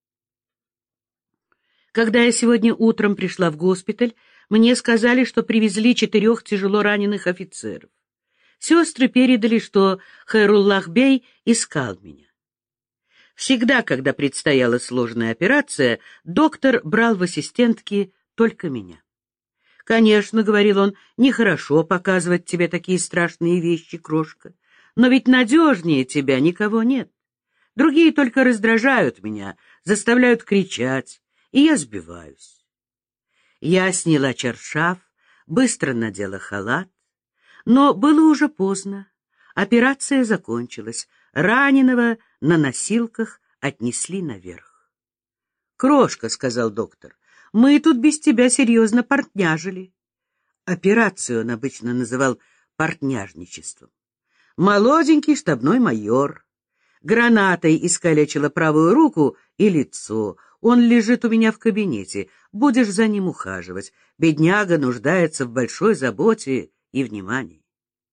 Когда я сегодня утром пришла в госпиталь, мне сказали, что привезли четырех тяжело раненых офицеров. Сестры передали, что Хайруллах-бей искал меня. Всегда, когда предстояла сложная операция, доктор брал в ассистентки только меня. «Конечно, — говорил он, — нехорошо показывать тебе такие страшные вещи, крошка, но ведь надежнее тебя никого нет. Другие только раздражают меня, заставляют кричать, и я сбиваюсь». Я сняла чаршаф, быстро надела халат, но было уже поздно. Операция закончилась. Раненого на носилках отнесли наверх. «Крошка, — сказал доктор, — мы тут без тебя серьезно портняжили». Операцию он обычно называл портняжничеством. Молоденький штабной майор. Гранатой искалечила правую руку и лицо. Он лежит у меня в кабинете. Будешь за ним ухаживать. Бедняга нуждается в большой заботе и внимании.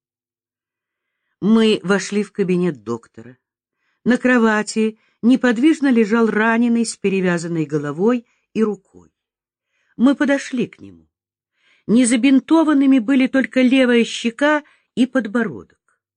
Мы вошли в кабинет доктора. На кровати неподвижно лежал раненый с перевязанной головой и рукой. Мы подошли к нему. Незабинтованными были только левая щека и подбородок.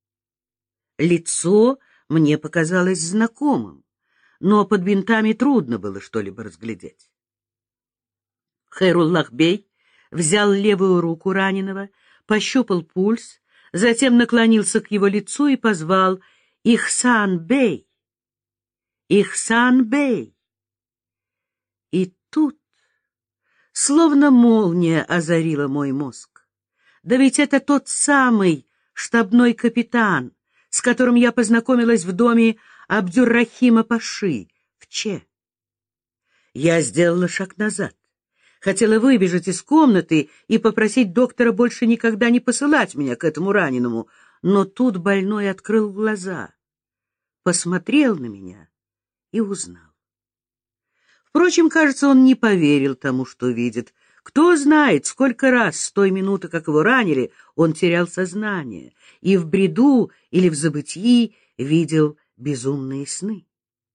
Лицо мне показалось знакомым, но под бинтами трудно было что-либо разглядеть. Хайруллах-бей взял левую руку раненого, пощупал пульс, затем наклонился к его лицу и позвал: «Ихсан-бей! Ихсан-бей!» И тут Словно молния озарила мой мозг. Да ведь это тот самый штабной капитан, с которым я познакомилась в доме Абдюр-Рахима Паши в Че. Я сделала шаг назад. Хотела выбежать из комнаты и попросить доктора больше никогда не посылать меня к этому раненому, но тут больной открыл глаза, посмотрел на меня и узнал. Впрочем, кажется, он не поверил тому, что видит. Кто знает, сколько раз с той минуты, как его ранили, он терял сознание и в бреду или в забытии видел безумные сны.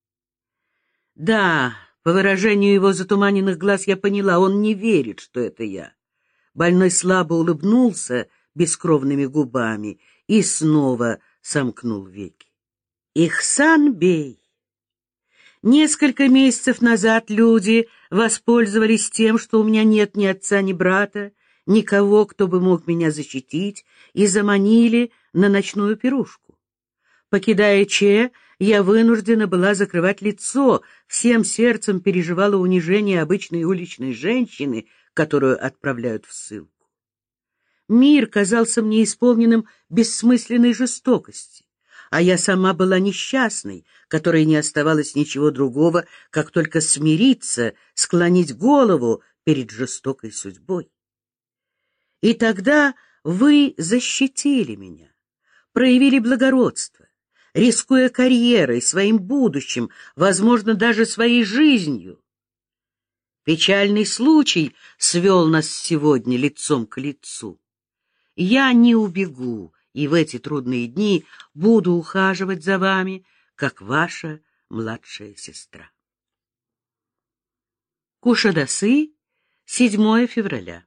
Да, по выражению его затуманенных глаз я поняла, он не верит, что это я. Больной слабо улыбнулся бескровными губами и снова сомкнул веки. Ихсан бей. Несколько месяцев назад люди воспользовались тем, что у меня нет ни отца, ни брата, никого, кто бы мог меня защитить, и заманили на ночную пирушку. Покидая Че, я вынуждена была закрывать лицо, всем сердцем переживала унижение обычной уличной женщины, которую отправляют в ссылку. Мир казался мне исполненным бессмысленной жестокости, а я сама была несчастной, которой не оставалось ничего другого, как только смириться, склонить голову перед жестокой судьбой. И тогда вы защитили меня, проявили благородство, рискуя карьерой, своим будущим, возможно, даже своей жизнью. Печальный случай свел нас сегодня лицом к лицу. Я не убегу, и в эти трудные дни буду ухаживать за вами, как ваша младшая сестра. Кушадасы, седьмое февраля.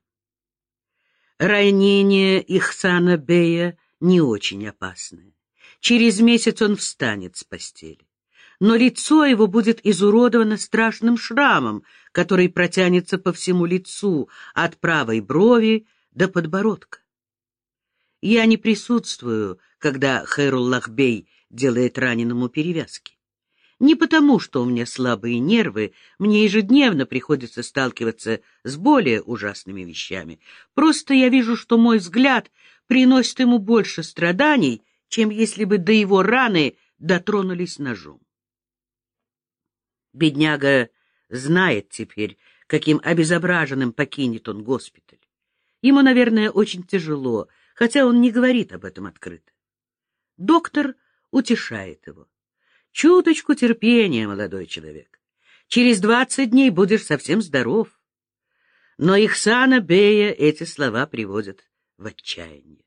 Ранение Ихсана Бея не очень опасное. Через месяц он встанет с постели. Но лицо его будет изуродовано страшным шрамом, который протянется по всему лицу, от правой брови до подбородка. Я не присутствую, когда Хайруллах Бей делает раненому перевязки. Не потому, что у меня слабые нервы, мне ежедневно приходится сталкиваться с более ужасными вещами. Просто я вижу, что мой взгляд приносит ему больше страданий, чем если бы до его раны дотронулись ножом. Бедняга знает теперь, каким обезображенным покинет он госпиталь. Ему, наверное, очень тяжело, хотя он не говорит об этом открыто. Доктор утешает его. Чуточку терпения, молодой человек. Через двадцать дней будешь совсем здоров. Но Ихсана Бея эти слова приводят в отчаяние.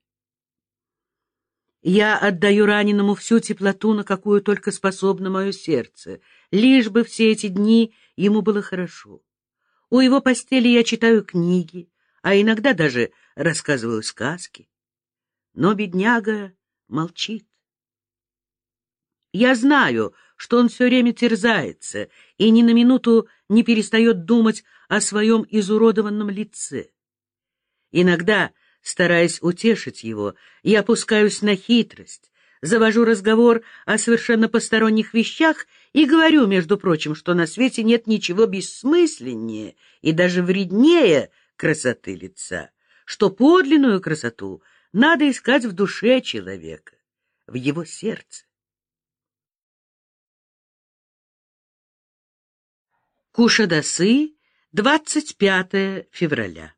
Я отдаю раненому всю теплоту, на какую только способно мое сердце, лишь бы все эти дни ему было хорошо. У его постели я читаю книги, а иногда даже рассказываю сказки. Но бедняга молчит. Я знаю, что он все время терзается и ни на минуту не перестает думать о своем изуродованном лице. Иногда, стараясь утешить его, я опускаюсь на хитрость, завожу разговор о совершенно посторонних вещах и говорю, между прочим, что на свете нет ничего бессмысленнее и даже вреднее красоты лица, что подлинную красоту надо искать в душе человека, в его сердце. Кушадасы, двадцать пятое февраля.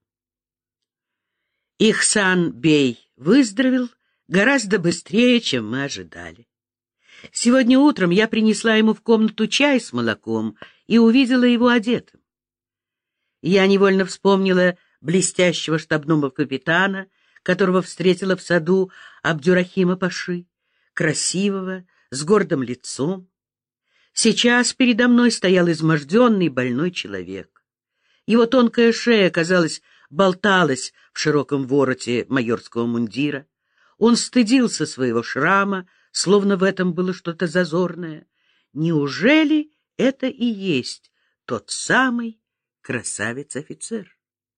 Ихсан Бей выздоровел гораздо быстрее, чем мы ожидали. Сегодня утром я принесла ему в комнату чай с молоком и увидела его одетым. Я невольно вспомнила блестящего штабного капитана, которого встретила в саду Абдюрахима Паши, красивого, с гордым лицом. Сейчас передо мной стоял изможденный больной человек. Его тонкая шея, казалось, болталась в широком вороте майорского мундира. Он стыдился своего шрама, словно в этом было что-то зазорное. Неужели это и есть тот самый красавец-офицер?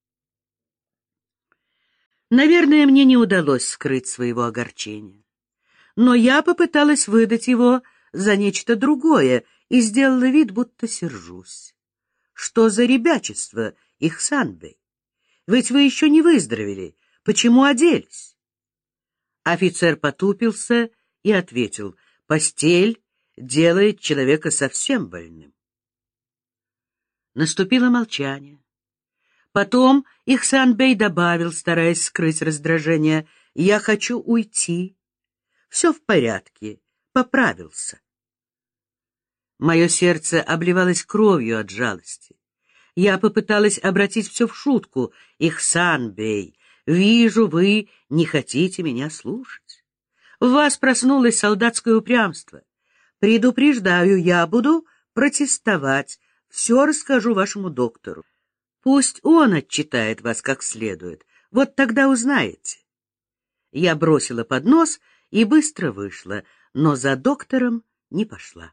Наверное, мне не удалось скрыть своего огорчения. Но я попыталась выдать его за нечто другое и сделала вид, будто сержусь. Что за ребячество Ихсан бей? Ведь вы еще не выздоровели. Почему оделись?» Офицер потупился и ответил: «Постель делает человека совсем больным». Наступило молчание. Потом Ихсан бей добавил, стараясь скрыть раздражение: «Я хочу уйти. Все в порядке. Поправился». Мое сердце обливалось кровью от жалости. Я попыталась обратить все в шутку. «Ихсан бей, вижу, вы не хотите меня слушать. В вас проснулось солдатское упрямство. Предупреждаю, я буду протестовать. Все расскажу вашему доктору. Пусть он отчитает вас как следует. Вот тогда узнаете». Я бросила поднос и быстро вышла, но за доктором не пошла.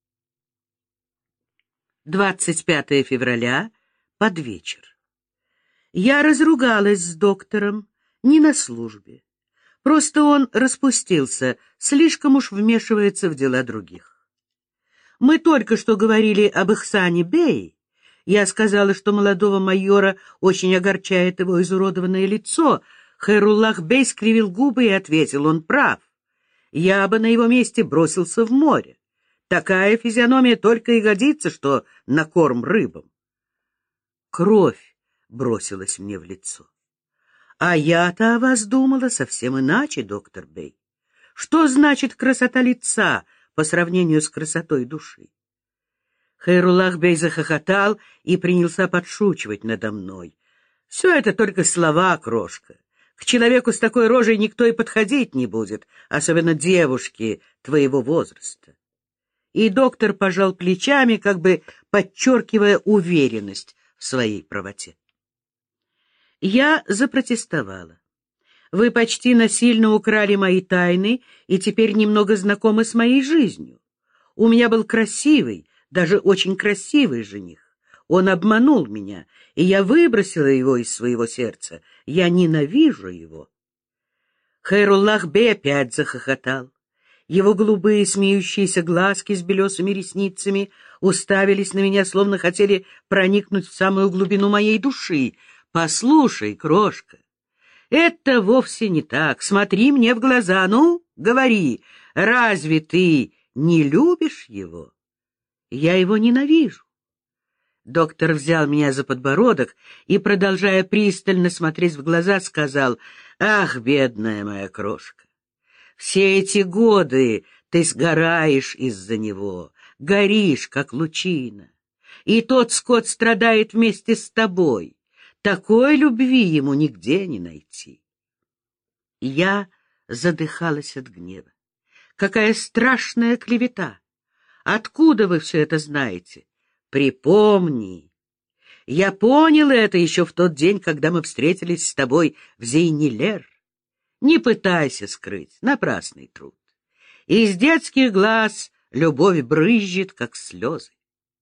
двадцать пятое февраля, под вечер. Я разругалась с доктором, не на службе. Просто он распустился, слишком уж вмешивается в дела других. Мы только что говорили об Ихсане бее. Я сказала, что молодого майора очень огорчает его изуродованное лицо. Хайруллах бей скривил губы и ответил: он прав. Я бы на его месте бросился в море. Такая физиономия только и годится, что на корм рыбам. Кровь бросилась мне в лицо. А я-то о вас думала совсем иначе, доктор Бей. Что значит красота лица по сравнению с красотой души? Хайруллах бей захохотал и принялся подшучивать надо мной. Все это только слова, крошка. К человеку с такой рожей никто и подходить не будет, особенно девушки твоего возраста. И доктор пожал плечами, как бы подчеркивая уверенность в своей правоте. Я запротестовала. Вы почти насильно украли мои тайны и теперь немного знакомы с моей жизнью. У меня был красивый, даже очень красивый жених. Он обманул меня, и я выбросила его из своего сердца. Я ненавижу его. Хайруллах бей опять захохотал. Его голубые смеющиеся глазки с белесыми ресницами уставились на меня, словно хотели проникнуть в самую глубину моей души. «Послушай, крошка, это вовсе не так. Смотри мне в глаза. Ну, говори, разве ты не любишь его?» «Я его ненавижу». Доктор взял меня за подбородок и, продолжая пристально смотреть в глаза, сказал: «Ах, бедная моя крошка! Все эти годы ты сгораешь из-за него, горишь, как лучина, и тот скот страдает вместе с тобой. Такой любви ему нигде не найти». Я задыхалась от гнева. Какая страшная клевета! Откуда вы все это знаете? Припомни. Я понял это еще в тот день, когда мы встретились с тобой в Зейнилер. Не пытайся скрыть, напрасный труд. Из детских глаз любовь брызжет, как слезы.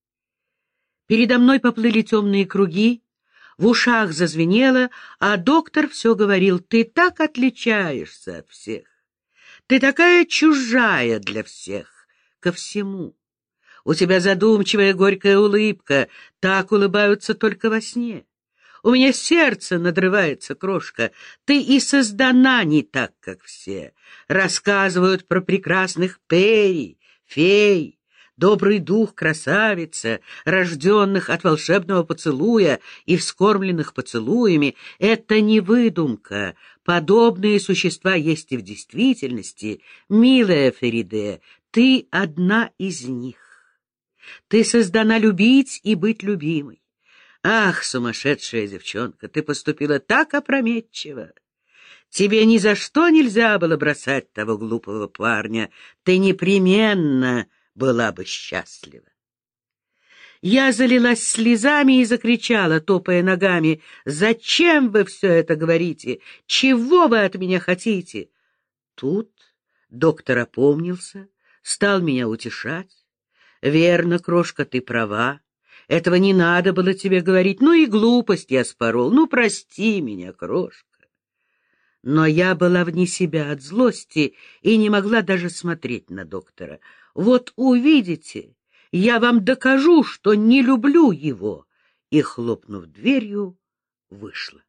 Передо мной поплыли темные круги, в ушах зазвенело, а доктор все говорил: ты так отличаешься от всех, ты такая чужая для всех, ко всему. У тебя задумчивая горькая улыбка, так улыбаются только во сне. У меня сердце надрывается, крошка. Ты и создана не так, как все. Рассказывают про прекрасных пери, фей, добрый дух красавица, рожденных от волшебного поцелуя и вскормленных поцелуями. Это не выдумка. Подобные существа есть и в действительности. Милая Фериде, ты одна из них. Ты создана любить и быть любимой. Ах, сумасшедшая девчонка, ты поступила так опрометчиво. Тебе ни за что нельзя было бросать того глупого парня. Ты непременно была бы счастлива. Я залилась слезами и закричала, топая ногами: «Зачем вы все это говорите? Чего вы от меня хотите?» Тут доктор опомнился, стал меня утешать. «Верно, крошка, ты права. Этого не надо было тебе говорить. Ну и глупость я спорол. Ну, прости меня, крошка». Но я была вне себя от злости и не могла даже смотреть на доктора. «Вот увидите, я вам докажу, что не люблю его». и, хлопнув дверью, вышла.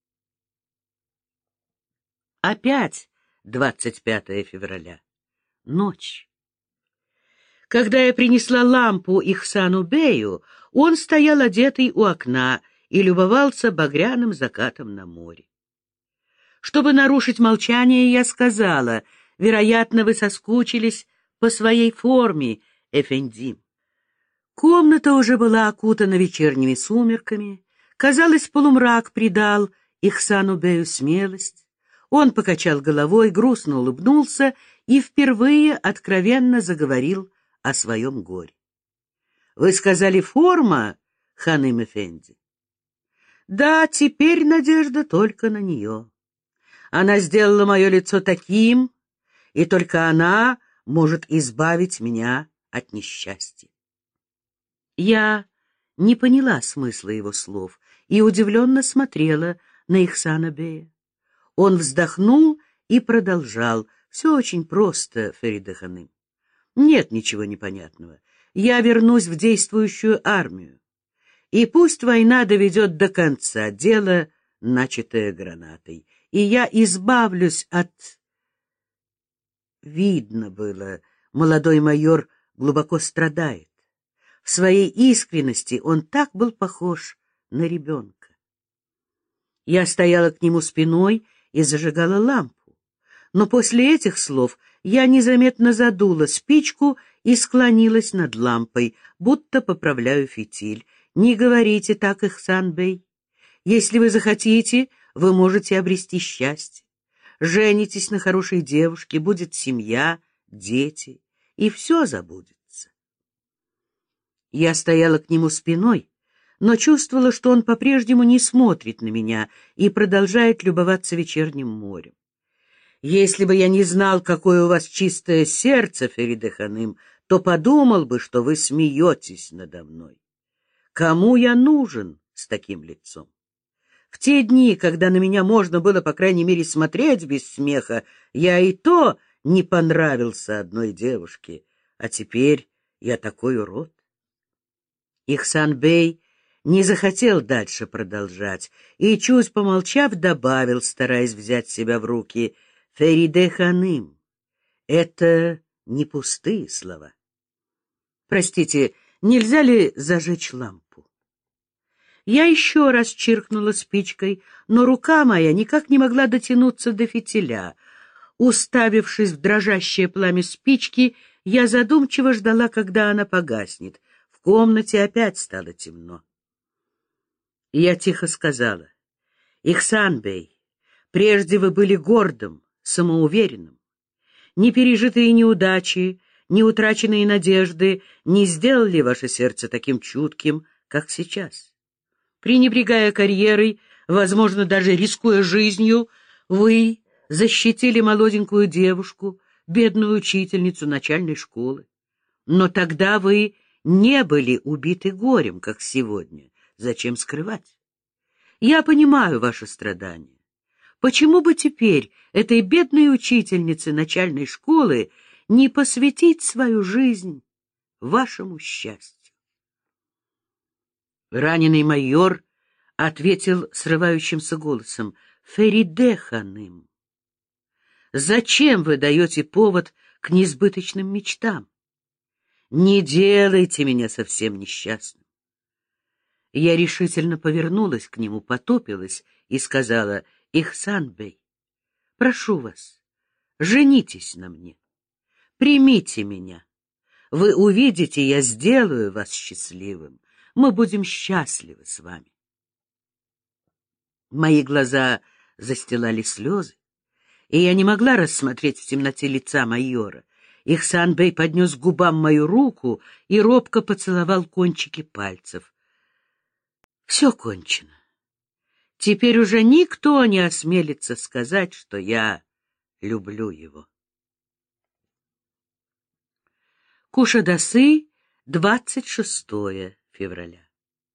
Опять двадцать пятое февраля. Ночь. Когда я принесла лампу Ихсану Бею, он стоял одетый у окна и любовался багряным закатом на море. Чтобы нарушить молчание, я сказала: «Вероятно, вы соскучились по своей форме, эфендим». Комната уже была окутана вечерними сумерками. Казалось, полумрак придал Ихсану Бею смелость. Он покачал головой, грустно улыбнулся и впервые откровенно заговорил о своем горе. «Вы сказали, форма, ханым эфенди?» «Да, теперь надежда только на нее. Она сделала мое лицо таким, и только она может избавить меня от несчастья». Я не поняла смысла его слов и удивленно смотрела на Ихсана Бея. Он вздохнул и продолжал: «Все очень просто, Фериде ханым. Нет ничего непонятного. Я вернусь в действующую армию. И пусть война доведет до конца дело, начатое гранатой, и я избавлюсь от...» Видно было, молодой майор глубоко страдает. В своей искренности он так был похож на ребенка. Я стояла к нему спиной и зажигала лампу. Но после этих слов я незаметно задула спичку и склонилась над лампой, будто поправляю фитиль. «Не говорите так, Ихсан Бей. Если вы захотите, вы можете обрести счастье. Женитесь на хорошей девушке, будет семья, дети, и все забудется». Я стояла к нему спиной, но чувствовала, что он по-прежнему не смотрит на меня и продолжает любоваться вечерним морем. «Если бы я не знал, какое у вас чистое сердце, Фериде ханым, то подумал бы, что вы смеетесь надо мной. Кому я нужен с таким лицом? В те дни, когда на меня можно было, по крайней мере, смотреть без смеха, я и то не понравился одной девушке, а теперь я такой урод». Ихсан Бей не захотел дальше продолжать и, чуть помолчав, добавил, стараясь взять себя в руки: «Фериде ханым, это не пустые слова. Простите, нельзя ли зажечь лампу?» Я еще раз чиркнула спичкой, но рука моя никак не могла дотянуться до фитиля. Уставившись в дрожащее пламя спички, я задумчиво ждала, когда она погаснет. В комнате опять стало темно. И я тихо сказала: «Ихсан Бей, прежде вы были гордым, самоуверенным. Ни пережитые неудачи, ни утраченные надежды не сделали ваше сердце таким чутким, как сейчас. Пренебрегая карьерой, возможно, даже рискуя жизнью, вы защитили молоденькую девушку, бедную учительницу начальной школы. Но тогда вы не были убиты горем, как сегодня. Зачем скрывать? Я понимаю ваши страдания. Почему бы теперь этой бедной учительнице начальной школы не посвятить свою жизнь вашему счастью?» Раненый майор ответил срывающимся голосом: «Фериде ханым, зачем вы даете повод к несбыточным мечтам? Не делайте меня совсем несчастным». Я решительно повернулась к нему, потупилась и сказала: «Ихсан Бей, прошу вас, женитесь на мне, примите меня. Вы увидите, я сделаю вас счастливым. Мы будем счастливы с вами». Мои глаза застилали слезы, и я не могла рассмотреть в темноте лица майора. Ихсан Бей поднес к губам мою руку и робко поцеловал кончики пальцев. Все кончено. Теперь уже никто не осмелится сказать, что я люблю его. Кушадасы, двадцать шестое февраля.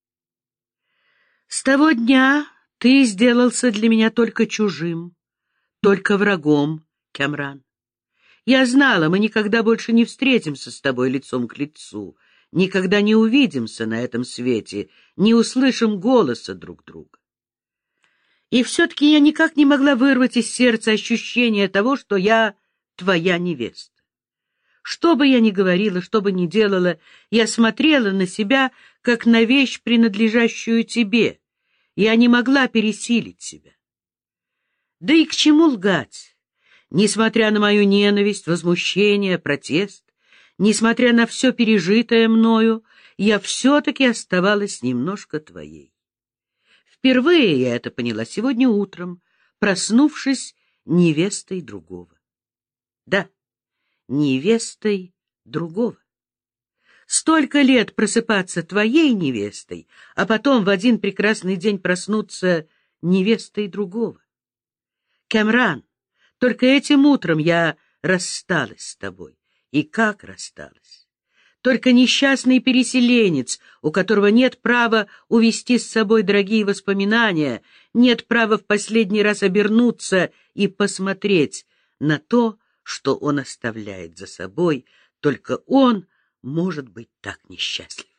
С того дня ты сделался для меня только чужим, только врагом, Камран. Я знала, мы никогда больше не встретимся с тобой лицом к лицу. никогда не увидимся на этом свете, не услышим голоса друг друга. И все-таки я никак не могла вырвать из сердца ощущение того, что я твоя невеста. Что бы я ни говорила, что бы ни делала, я смотрела на себя, как на вещь, принадлежащую тебе. Я не могла пересилить себя. Да и к чему лгать? Несмотря на мою ненависть, возмущение, протест, несмотря на все пережитое мною, я все-таки оставалась немножко твоей. Впервые я это поняла сегодня утром, проснувшись невестой другого. Да, невестой другого. Столько лет просыпаться твоей невестой, а потом в один прекрасный день проснуться невестой другого. Кэмран, только этим утром я рассталась с тобой. И как рассталась? Только несчастный переселенец, у которого нет права увести с собой дорогие воспоминания, нет права в последний раз обернуться и посмотреть на то, что он оставляет за собой, только он может быть так несчастлив.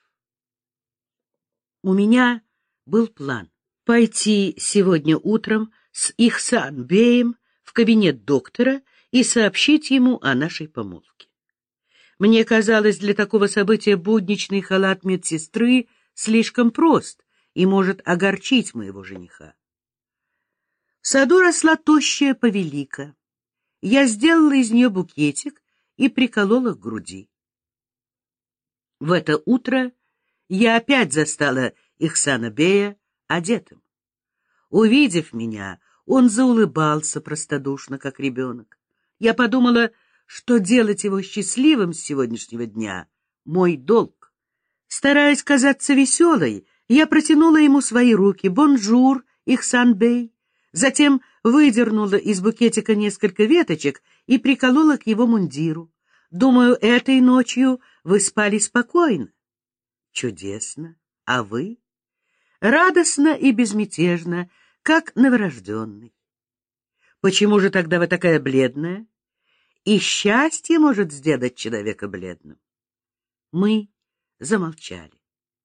У меня был план пойти сегодня утром с Ихсан Беем в кабинет доктора и сообщить ему о нашей помолвке. Мне казалось, для такого события будничный халат медсестры слишком прост и может огорчить моего жениха. В саду росла тощая повелика. Я сделала из нее букетик и приколола к груди. В это утро я опять застала Ихсана Бея одетым. Увидев меня, он заулыбался простодушно, как ребенок. Я подумала, что делать его счастливым с сегодняшнего дня — мой долг. Стараясь казаться веселой, я протянула ему свои руки. «Бонжур, Ихсан Бей!» Затем выдернула из букетика несколько веточек и приколола к его мундиру. «Думаю, этой ночью вы спали спокойно». «Чудесно. А вы?» «Радостно и безмятежно, как новорожденный». «Почему же тогда вы такая бледная?» «И счастье может сделать человека бледным». Мы замолчали.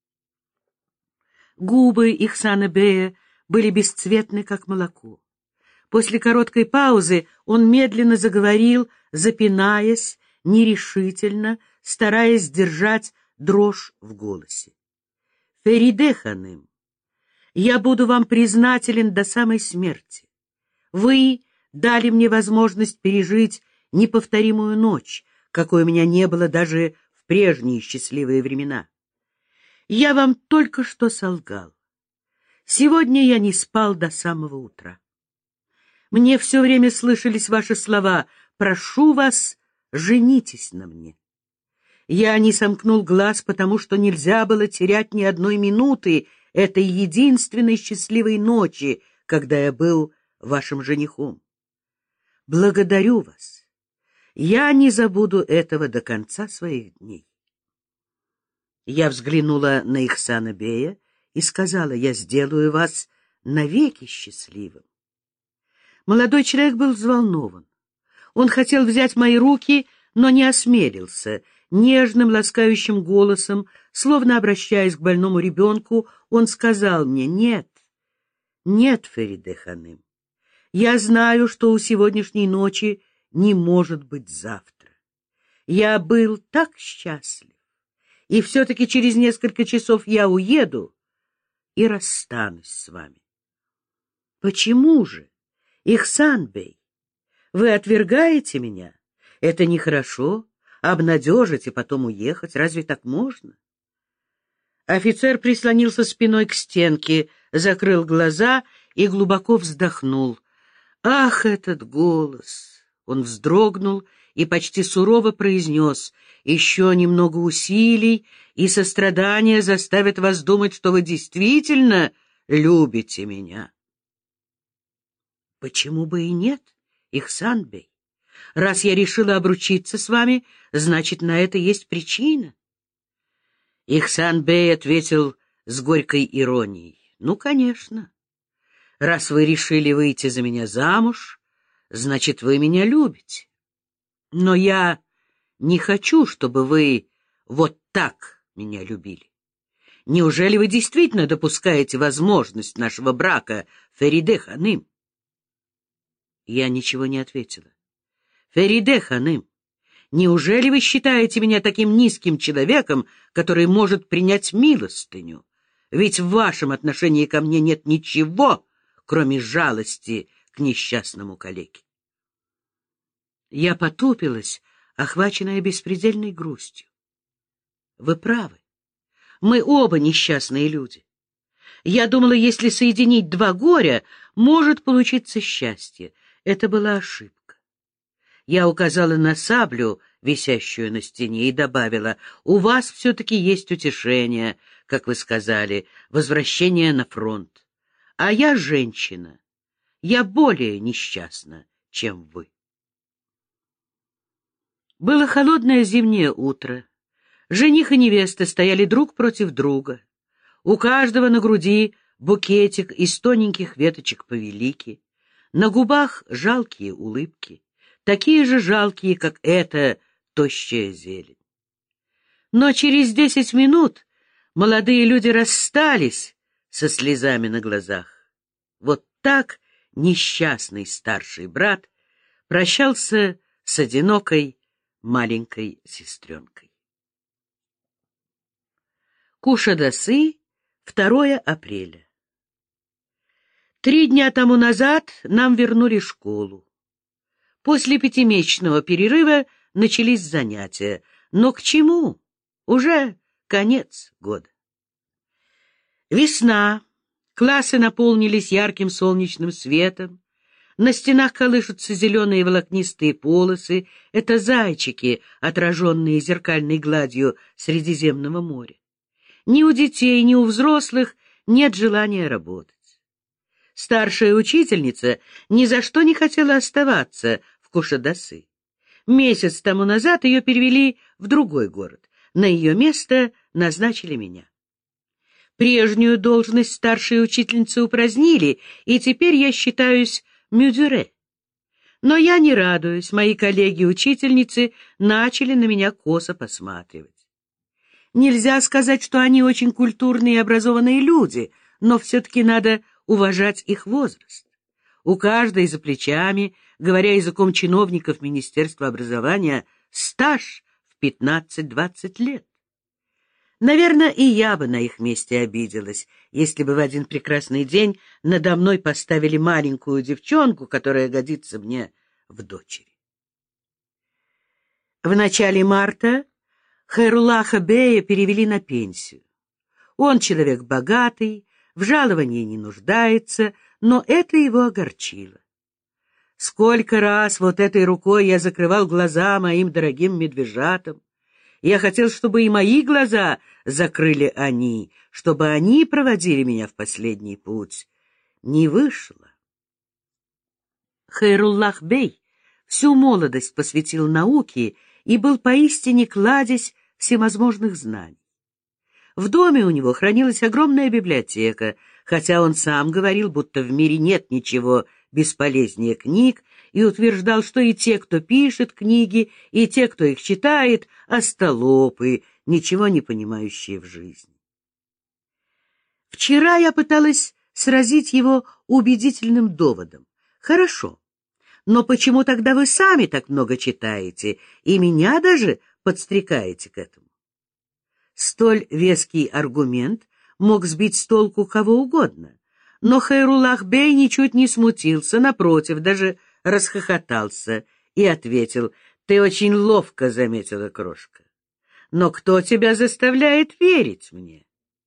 Губы Ихсана Бея были бесцветны, как молоко. После короткой паузы он медленно заговорил, запинаясь, нерешительно, стараясь сдержать дрожь в голосе. «Фериде ханым, я буду вам признателен до самой смерти. Вы дали мне возможность пережить неповторимую ночь, какой у меня не было даже в прежние счастливые времена. Я вам только что солгал. Сегодня я не спал до самого утра. Мне все время слышались ваши слова: «Прошу вас, женитесь на мне». Я не сомкнул глаз, потому что нельзя было терять ни одной минуты этой единственной счастливой ночи, когда я был вашим женихом. Благодарю вас. Я не забуду этого до конца своих дней. Я взглянула на Ихсана Бея и сказала: я сделаю вас навеки счастливым. Молодой человек был взволнован. Он хотел взять мои руки, но не осмелился. Нежным, ласкающим голосом, словно обращаясь к больному ребенку, он сказал мне: «Нет, нет, Фериде ханым, я знаю, что у сегодняшней ночи не может быть завтра. Я был так счастлив, и все-таки через несколько часов я уеду и расстанусь с вами». «Почему же, Ихсан Бей? Вы отвергаете меня? Это нехорошо. Обнадежить и потом уехать. Разве так можно?» Офицер прислонился спиной к стенке, закрыл глаза и глубоко вздохнул. «Ах, этот голос!» Он вздрогнул и почти сурово произнес: «Еще немного усилий, и сострадание заставит вас думать, что вы действительно любите меня». «Почему бы и нет, Ихсан Бей? Раз я решила обручиться с вами, значит, на это есть причина». Ихсан Бей ответил с горькой иронией: «Ну, конечно. Раз вы решили выйти за меня замуж, значит, вы меня любите. Но я не хочу, чтобы вы вот так меня любили. Неужели вы действительно допускаете возможность нашего брака, Фериде ханым? Я ничего не ответила. Фериде ханым, неужели вы считаете меня таким низким человеком, который может принять милостыню? Ведь в вашем отношении ко мне нет ничего, кроме жалости к несчастному калеке. Я потупилась, охваченная беспредельной грустью. Вы правы. Мы оба несчастные люди. Я думала, если соединить два горя, может получиться счастье. Это была ошибка. Я указала на саблю, висящую на стене, и добавила: у вас все-таки есть утешение, как вы сказали, возвращение на фронт. А я женщина. Я более несчастна, чем вы. Было холодное зимнее утро. Жених и невеста стояли друг против друга. У каждого на груди букетик из тоненьких веточек повелики. На губах жалкие улыбки, такие же жалкие, как эта тощая зелень. Но через десять минут молодые люди расстались со слезами на глазах. Вот так несчастный старший брат прощался с одинокой маленькой сестренкой. Кушадасы, второе апреля. Три дня тому назад нам вернули школу. После пятимесячного перерыва начались занятия. Но к чему? Уже конец года. Весна. Классы наполнились ярким солнечным светом. На стенах колышутся зеленые волокнистые полосы. Это зайчики, отраженные зеркальной гладью Средиземного моря. Ни у детей, ни у взрослых нет желания работать. Старшая учительница ни за что не хотела оставаться в Кушадасы. Месяц тому назад ее перевели в другой город. На ее место назначили меня. Прежнюю должность старшей учительницы упразднили, и теперь я считаюсь мюдюре. Но я не радуюсь, мои коллеги-учительницы начали на меня косо посматривать. Нельзя сказать, что они очень культурные и образованные люди, но все-таки надо уважать их возраст. У каждой за плечами, говоря языком чиновников Министерства образования, стаж в пятнадцать-двадцать лет. Наверное, и я бы на их месте обиделась, если бы в один прекрасный день надо мной поставили маленькую девчонку, которая годится мне в дочери. В начале марта Хайруллаха Бея перевели на пенсию. Он человек богатый, в жаловании не нуждается, но это его огорчило. Сколько раз вот этой рукой я закрывал глаза моим дорогим медвежатам. Я хотел, чтобы и мои глаза закрыли они, чтобы они проводили меня в последний путь. Не вышло. Хайруллах Бей всю молодость посвятил науке и был поистине кладезь всевозможных знаний. В доме у него хранилась огромная библиотека, хотя он сам говорил, будто в мире нет ничего бесполезнее книг, и утверждал, что и те, кто пишет книги, и те, кто их читает, остолопы, ничего не понимающие в жизни. Вчера я пыталась сразить его убедительным доводом. Хорошо, но почему тогда вы сами так много читаете, и меня даже подстрекаете к этому? Столь веский аргумент мог сбить с толку кого угодно, но Хайруллах Бей ничуть не смутился, напротив, даже расхохотался и ответил: «Ты очень ловко заметила, крошка. Но кто тебя заставляет верить мне?»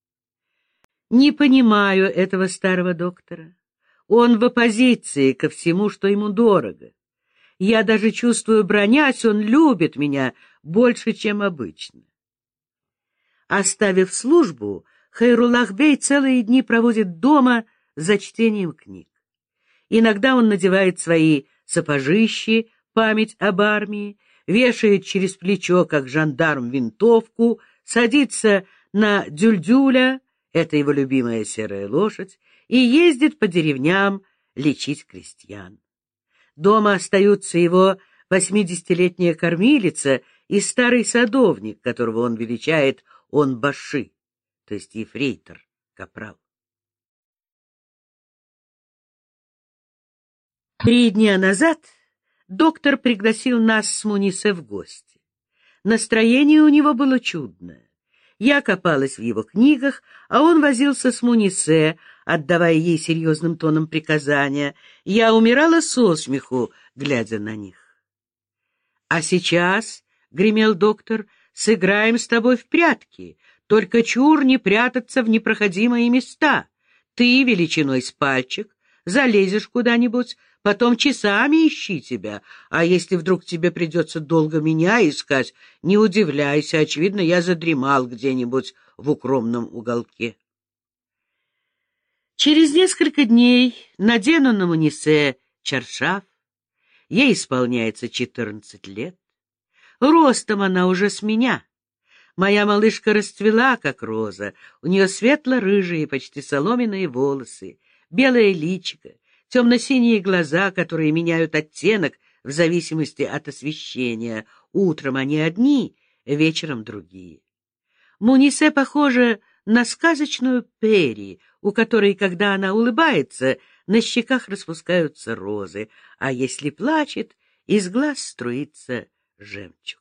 Не понимаю этого старого доктора. Он в оппозиции ко всему, что ему дорого. Я даже чувствую, бронясь, он любит меня больше, чем обычно. Оставив службу, Хайруллах Бей целые дни проводит дома за чтением книг. Иногда он надевает свои сапожищи, память об армии, вешает через плечо, как жандарм, винтовку, садится на дюльдюля, это его любимая серая лошадь, и ездит по деревням лечить крестьян. Дома остаются его восьмидесятилетняя кормилица и старый садовник, которого он величает Он баши, то есть ефрейтор, капрал. Три дня назад доктор пригласил нас с Мунисе в гости. Настроение у него было чудное. Я копалась в его книгах, а он возился с Мунисе, отдавая ей серьезным тоном приказания. Я умирала со смеху, глядя на них. — А сейчас, — гремел доктор, — сыграем с тобой в прятки. Только чур не прятаться в непроходимые места. Ты величиной с пальчик, залезешь куда-нибудь, потом часами ищи тебя, а если вдруг тебе придется долго меня искать, не удивляйся, очевидно, я задремал где-нибудь в укромном уголке. Через несколько дней надену на Мунисе чаршаф. Ей исполняется четырнадцать лет. Ростом она уже с меня. Моя малышка расцвела, как роза, у нее светло-рыжие, почти соломенные волосы, белое личико, темно-синие глаза, которые меняют оттенок в зависимости от освещения. Утром они одни, вечером другие. Мунисе похожа на сказочную Пери, у которой, когда она улыбается, на щеках распускаются розы, а если плачет, из глаз струится жемчуг.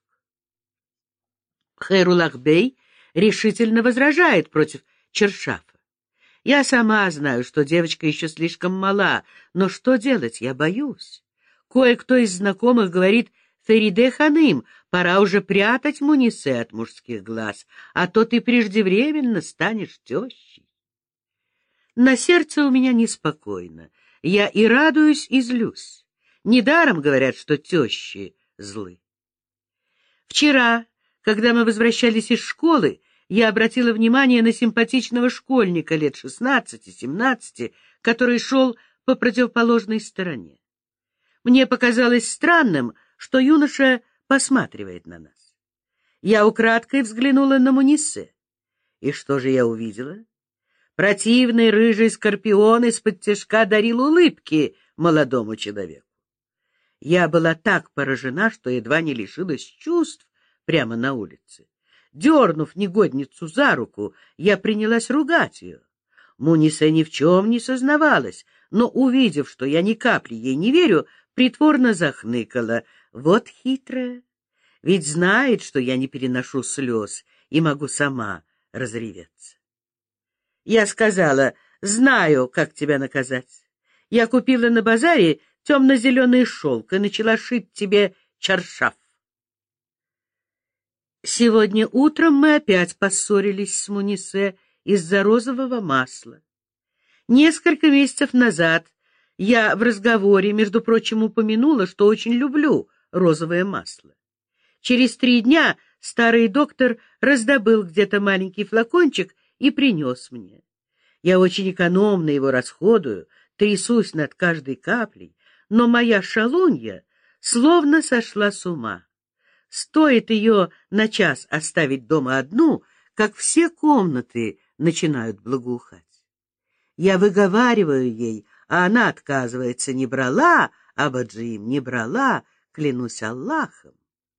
Хайруллах-бей решительно возражает против чаршафа. Я сама знаю, что девочка еще слишком мала, но что делать, я боюсь. Кое-кто из знакомых говорит: Фериде ханым, пора уже прятать Мунисе от мужских глаз, а то ты преждевременно станешь тещей. На сердце у меня неспокойно. Я и радуюсь, и злюсь. Недаром говорят, что тещи злы. Вчера, когда мы возвращались из школы, я обратила внимание на симпатичного школьника лет шестнадцати-семнадцати, который шел по противоположной стороне. Мне показалось странным, что юноша посматривает на нас. Я украдкой взглянула на Мунисе. И что же я увидела? Противный рыжий скорпион из-под тишка дарил улыбки молодому человеку. Я была так поражена, что едва не лишилась чувств прямо на улице. Дернув негодницу за руку, я принялась ругать ее. Мунисе ни в чем не сознавалась, но, увидев, что я ни капли ей не верю, притворно захныкала. Вот хитрая. Ведь знает, что я не переношу слез и могу сама разреветься. Я сказала: знаю, как тебя наказать. Я купила на базаре темно-зеленый шелк и начала шить тебе чаршаф. Сегодня утром мы опять поссорились с Мунисе из-за розового масла. Несколько месяцев назад я в разговоре, между прочим, упомянула, что очень люблю розовое масло. Через три дня старый доктор раздобыл где-то маленький флакончик и принес мне. Я очень экономно его расходую, трясусь над каждой каплей, но моя шалунья словно сошла с ума. Стоит ее на час оставить дома одну, как все комнаты начинают благоухать. Я выговариваю ей, а она отказывается. Не брала, Абаджим, не брала, клянусь Аллахом.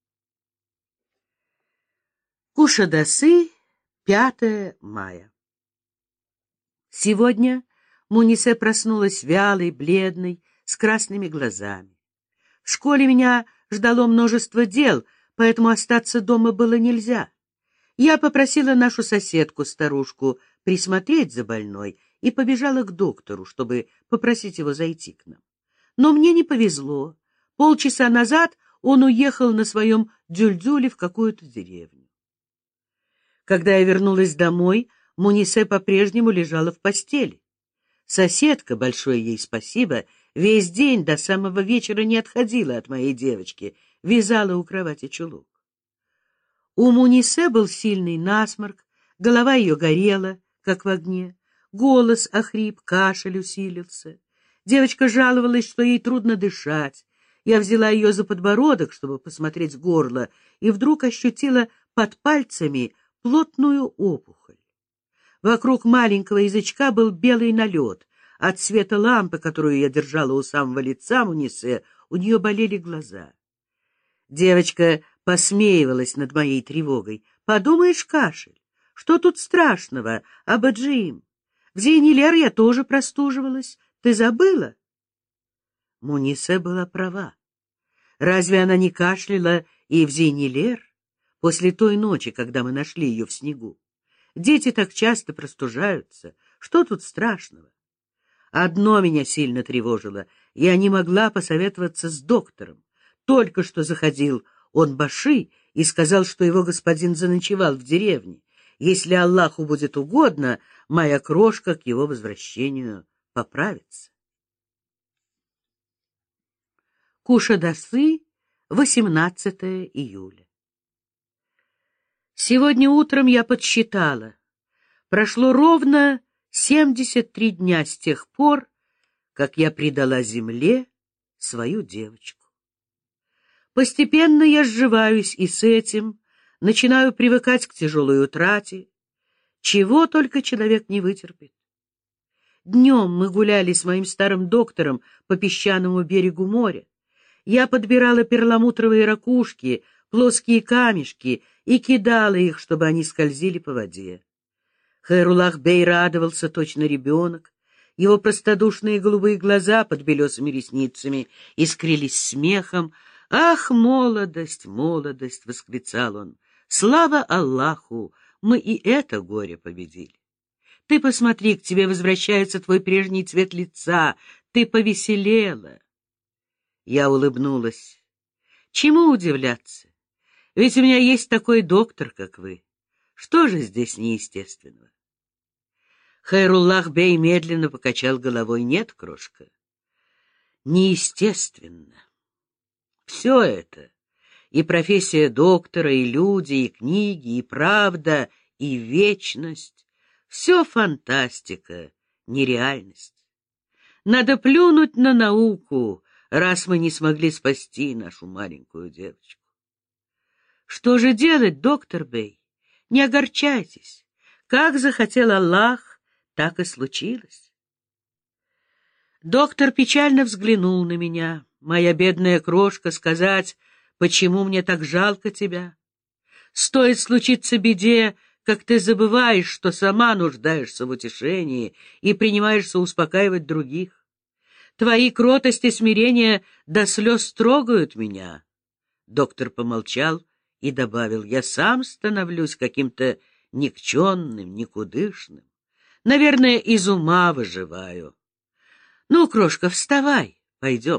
Кушадасы, пятое мая. Сегодня Мунисе проснулась вялой, бледной, с красными глазами. В школе меня ждало множество дел, поэтому остаться дома было нельзя. Я попросила нашу соседку-старушку присмотреть за больной и побежала к доктору, чтобы попросить его зайти к нам. Но мне не повезло. Полчаса назад он уехал на своем дюльдюле в какую-то деревню. Когда я вернулась домой, Мунисе по-прежнему лежала в постели. Соседка, большое ей спасибо, весь день до самого вечера не отходила от моей девочки, вязала у кровати чулок. У Мунисе был сильный насморк, голова ее горела, как в огне, голос охрип, кашель усилился. Девочка жаловалась, что ей трудно дышать. Я взяла ее за подбородок, чтобы посмотреть горло, и вдруг ощутила под пальцами плотную опухоль. Вокруг маленького язычка был белый налет. От света лампы, которую я держала у самого лица Мунисе, у нее болели глаза. Девочка посмеивалась над моей тревогой. «Подумаешь, кашель! Что тут страшного, Абаджиим? В Зейнилер я тоже простуживалась. Ты забыла? Мунисе была права. Разве она не кашляла и в Зейнилер после той ночи, когда мы нашли ее в снегу? Дети так часто простужаются. Что тут страшного? Одно меня сильно тревожило. Я не могла посоветоваться с доктором. Только что заходил он Баши и сказал, что его господин заночевал в деревне. Если Аллаху будет угодно, моя крошка к его возвращению поправится. Кушадасы, восемнадцатое июля. Сегодня утром я подсчитала. Прошло ровно семьдесят три дня с тех пор, как я предала земле свою девочку. Постепенно я сживаюсь и с этим, начинаю привыкать к тяжелой утрате, чего только человек не вытерпит. Днем мы гуляли с моим старым доктором по песчаному берегу моря. Я подбирала перламутровые ракушки, плоские камешки и кидала их, чтобы они скользили по воде. Хайруллах-бей радовался, точно ребенок. Его простодушные голубые глаза под белесыми ресницами искрились смехом. «Ах, молодость, молодость!» — восклицал он. «Слава Аллаху! Мы и это горе победили! Ты посмотри, к тебе возвращается твой прежний цвет лица, ты повеселела!» Я улыбнулась. Чему удивляться? Ведь у меня есть такой доктор, как вы. Что же здесь неестественного? Хайруллах-бей медленно покачал головой. Нет, крошка, неестественно. Все это, и профессия доктора, и люди, и книги, и правда, и вечность, все фантастика, нереальность. Надо плюнуть на науку, раз мы не смогли спасти нашу маленькую девочку. Что же делать, доктор Бей? Не огорчайтесь. Как захотел Аллах, так и случилось. Доктор печально взглянул на меня. Моя бедная крошка, сказать, почему мне так жалко тебя? Стоит случиться беде, как ты забываешь, что сама нуждаешься в утешении и принимаешься успокаивать других. Твои кротость и смирение до слез трогают меня. Доктор помолчал и добавил: я сам становлюсь каким-то никчемным, никудышным. Наверное, из ума выживаю. Ну, крошка, вставай, пойдем.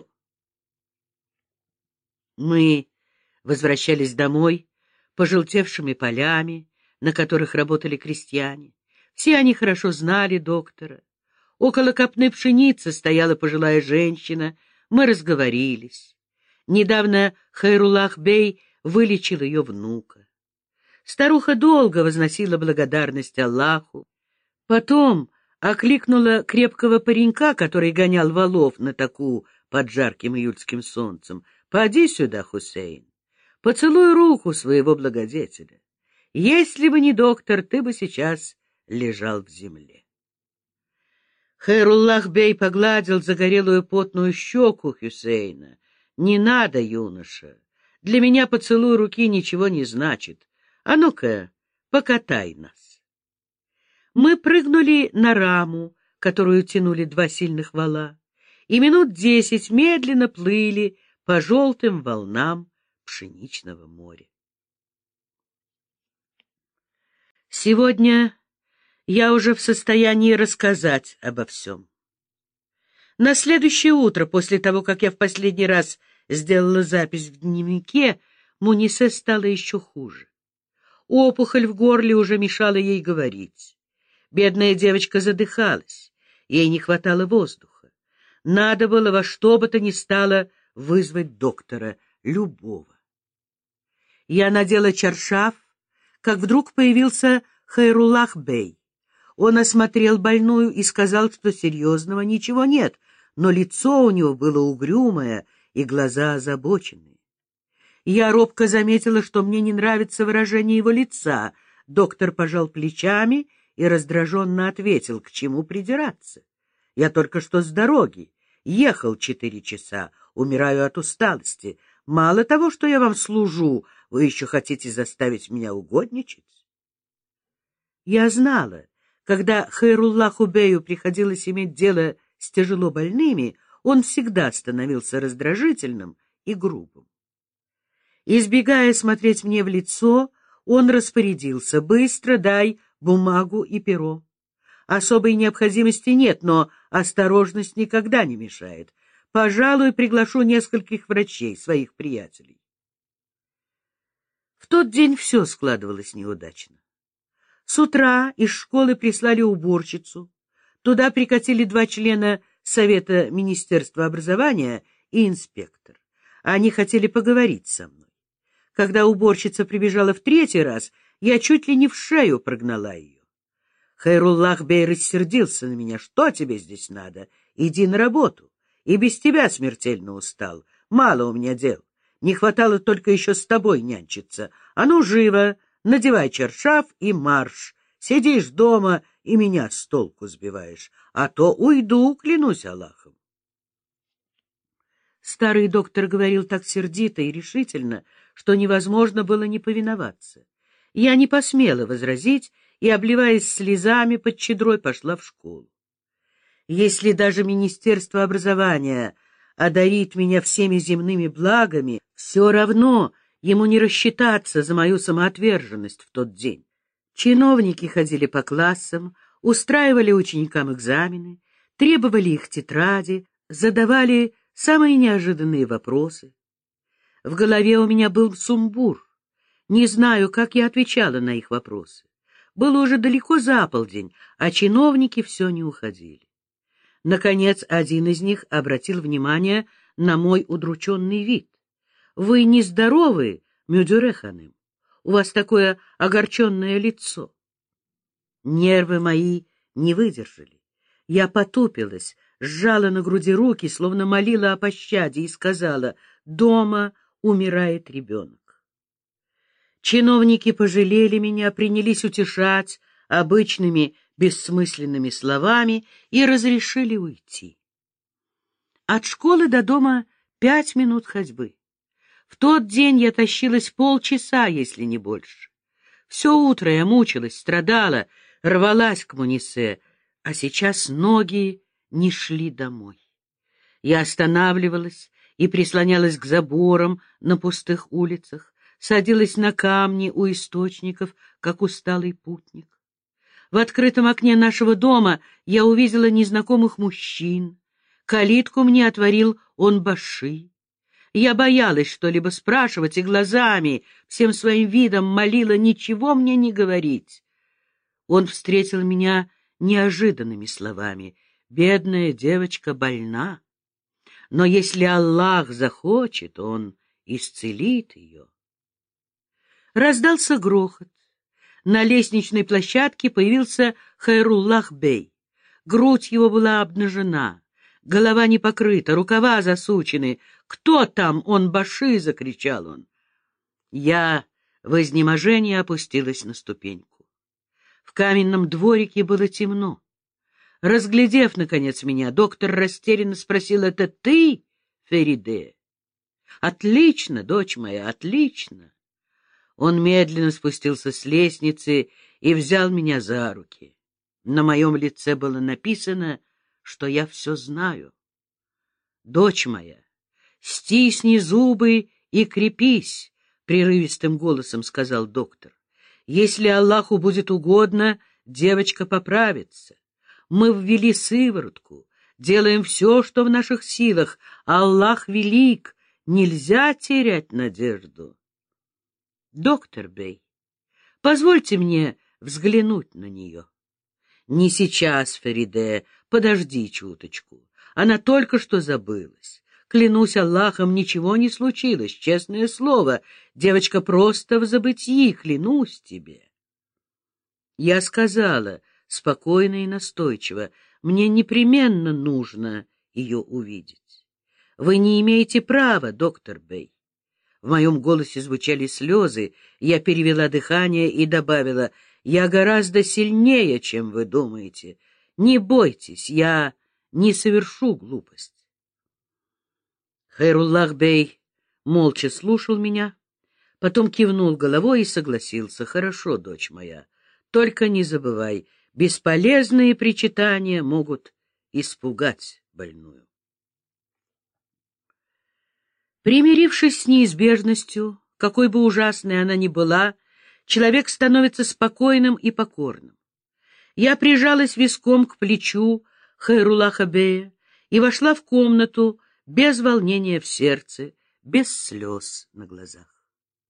Мы возвращались домой пожелтевшими полями, на которых работали крестьяне. Все они хорошо знали доктора. Около копны пшеницы стояла пожилая женщина. Мы разговорились. Недавно Хайруллах-бей вылечил ее внука. Старуха долго возносила благодарность Аллаху. Потом окликнула крепкого паренька, который гонял волов на таку под жарким июльским солнцем. «Поди сюда, Хусейн, поцелуй руку своего благодетеля. Если бы не доктор, ты бы сейчас лежал в земле». Хайруллах-бей погладил загорелую потную щеку Хусейна. «Не надо, юноша, для меня поцелуй руки ничего не значит. А ну-ка, покатай нас». Мы прыгнули на раму, которую тянули два сильных вала, и минут десять медленно плыли по желтым волнам пшеничного моря. Сегодня я уже в состоянии рассказать обо всем. На следующее утро, после того, как я в последний раз сделала запись в дневнике, Мунисе стало еще хуже. Опухоль в горле уже мешала ей говорить. Бедная девочка задыхалась, ей не хватало воздуха. Надо было во что бы то ни стало вызвать доктора, любого. Я надела чаршаф, как вдруг появился Хайруллах-бей. Он осмотрел больную и сказал, что серьезного ничего нет, но лицо у него было угрюмое и глаза озабоченные. Я робко заметила, что мне не нравится выражение его лица. Доктор пожал плечами и раздраженно ответил: к чему придираться? Я только что с дороги, ехал четыре часа, умираю от усталости. Мало того, что я вам служу, вы еще хотите заставить меня угодничать? Я знала, когда Хайруллаху Бею приходилось иметь дело с тяжело больными, он всегда становился раздражительным и грубым. Избегая смотреть мне в лицо, он распорядился: «Быстро дай бумагу и перо. Особой необходимости нет, но осторожность никогда не мешает. Пожалуй, приглашу нескольких врачей, своих приятелей». В тот день все складывалось неудачно. С утра из школы прислали уборщицу. Туда прикатили два члена Совета Министерства образования и инспектор. Они хотели поговорить со мной. Когда уборщица прибежала в третий раз, я чуть ли не в шею прогнала ее. Хайруллах Бей рассердился на меня. «Что тебе здесь надо? Иди на работу. И без тебя смертельно устал. Мало у меня дел. Не хватало только еще с тобой нянчиться. А ну, живо, надевай чаршаф и марш. Сидишь дома и меня с толку сбиваешь. А то уйду, клянусь Аллахом». Старый доктор говорил так сердито и решительно, что невозможно было не повиноваться. Я не посмела возразить и, обливаясь слезами под чадрой, пошла в школу. Если даже Министерство образования одарит меня всеми земными благами, все равно ему не рассчитаться за мою самоотверженность в тот день. Чиновники ходили по классам, устраивали ученикам экзамены, требовали их тетради, задавали самые неожиданные вопросы. В голове у меня был сумбур. Не знаю, как я отвечала на их вопросы. Было уже далеко за полдень, а чиновники все не уходили. Наконец, один из них обратил внимание на мой удрученный вид. «Вы нездоровы, Мюдюре ханым? У вас такое огорченное лицо». Нервы мои не выдержали. Я потупилась, сжала на груди руки, словно молила о пощаде, и сказала: «Дома умирает ребенок». Чиновники пожалели меня, принялись утешать обычными бессмысленными словами и разрешили уйти. От школы до дома пять минут ходьбы. В тот день я тащилась полчаса, если не больше. Все утро я мучилась, страдала, рвалась к Мунисе, а сейчас ноги не шли домой. Я останавливалась и прислонялась к заборам на пустых улицах, садилась на камни у источников, как усталый путник. В открытом окне нашего дома я увидела незнакомых мужчин. Калитку мне отворил он-баши. Я боялась что-либо спрашивать и глазами, всем своим видом молила ничего мне не говорить. Он встретил меня неожиданными словами: «Бедная девочка больна, но если Аллах захочет, Он исцелит ее». Раздался грохот. На лестничной площадке появился Хайруллах Бей. Грудь его была обнажена, голова не покрыта, рукава засучены. «Кто там, он баши?» — закричал он. Я в изнеможении опустилась на ступеньку. В каменном дворике было темно. Разглядев, наконец, меня, доктор растерянно спросил: «Это ты, Фериде?» «Отлично, дочь моя, отлично!» Он медленно спустился с лестницы и взял меня за руки. На моем лице было написано, что я все знаю. «Дочь моя, стисни зубы и крепись», — прерывистым голосом сказал доктор. «Если Аллаху будет угодно, девочка поправится. Мы ввели сыворотку, делаем все, что в наших силах. Аллах велик, нельзя терять надежду». «Доктор Бей, позвольте мне взглянуть на нее». «Не сейчас, Фериде, подожди чуточку. Она только что забылась. Клянусь Аллахом, ничего не случилось, честное слово. Девочка просто в забытии, клянусь тебе». Я сказала спокойно и настойчиво: «Мне непременно нужно ее увидеть». «Вы не имеете права, доктор Бей». В моем голосе звучали слезы, я перевела дыхание и добавила: «Я гораздо сильнее, чем вы думаете. Не бойтесь, я не совершу глупость». Хайруллах Бей молча слушал меня, потом кивнул головой и согласился: «Хорошо, дочь моя, Только не забывай, бесполезные причитания могут испугать больную. Примирившись с неизбежностью, какой бы ужасной она ни была, человек становится спокойным и покорным. Я прижалась виском к плечу Хайруллаха бея и вошла в комнату без волнения в сердце, без слез на глазах.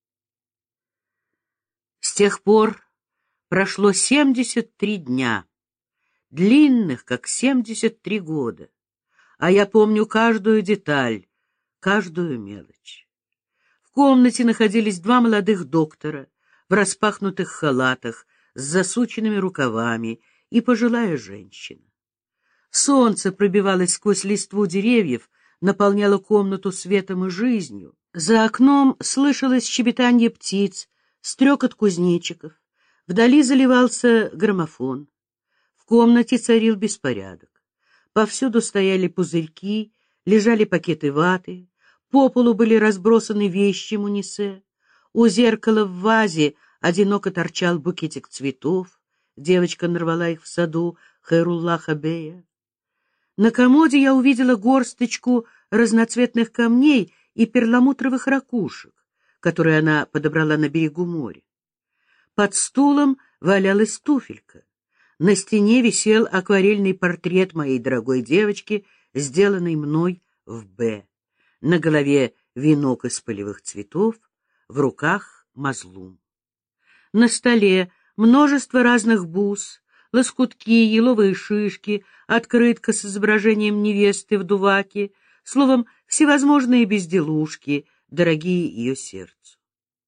С тех пор прошло семьдесят три дня, длинных, как семьдесят три года, а я помню каждую деталь, каждую мелочь. В комнате находились два молодых доктора в распахнутых халатах с засученными рукавами и пожилая женщина. Солнце пробивалось сквозь листву деревьев, наполняло комнату светом и жизнью. За окном слышалось щебетанье птиц, стрекот кузнечиков. Вдали заливался граммофон. В комнате царил беспорядок. Повсюду стояли пузырьки, лежали пакеты ваты, по полу были разбросаны вещи Мунисе. У зеркала в вазе одиноко торчал букетик цветов. Девочка нарвала их в саду Хайруллаха бея. На комоде я увидела горсточку разноцветных камней и перламутровых ракушек, которые она подобрала на берегу моря. Под стулом валялась туфелька. На стене висел акварельный портрет моей дорогой девочки, сделанный мной в Б. На голове венок из полевых цветов, в руках мазлум. На столе множество разных бус, лоскутки, еловые шишки, открытка с изображением невесты в дуваке, словом, всевозможные безделушки, дорогие ее сердцу.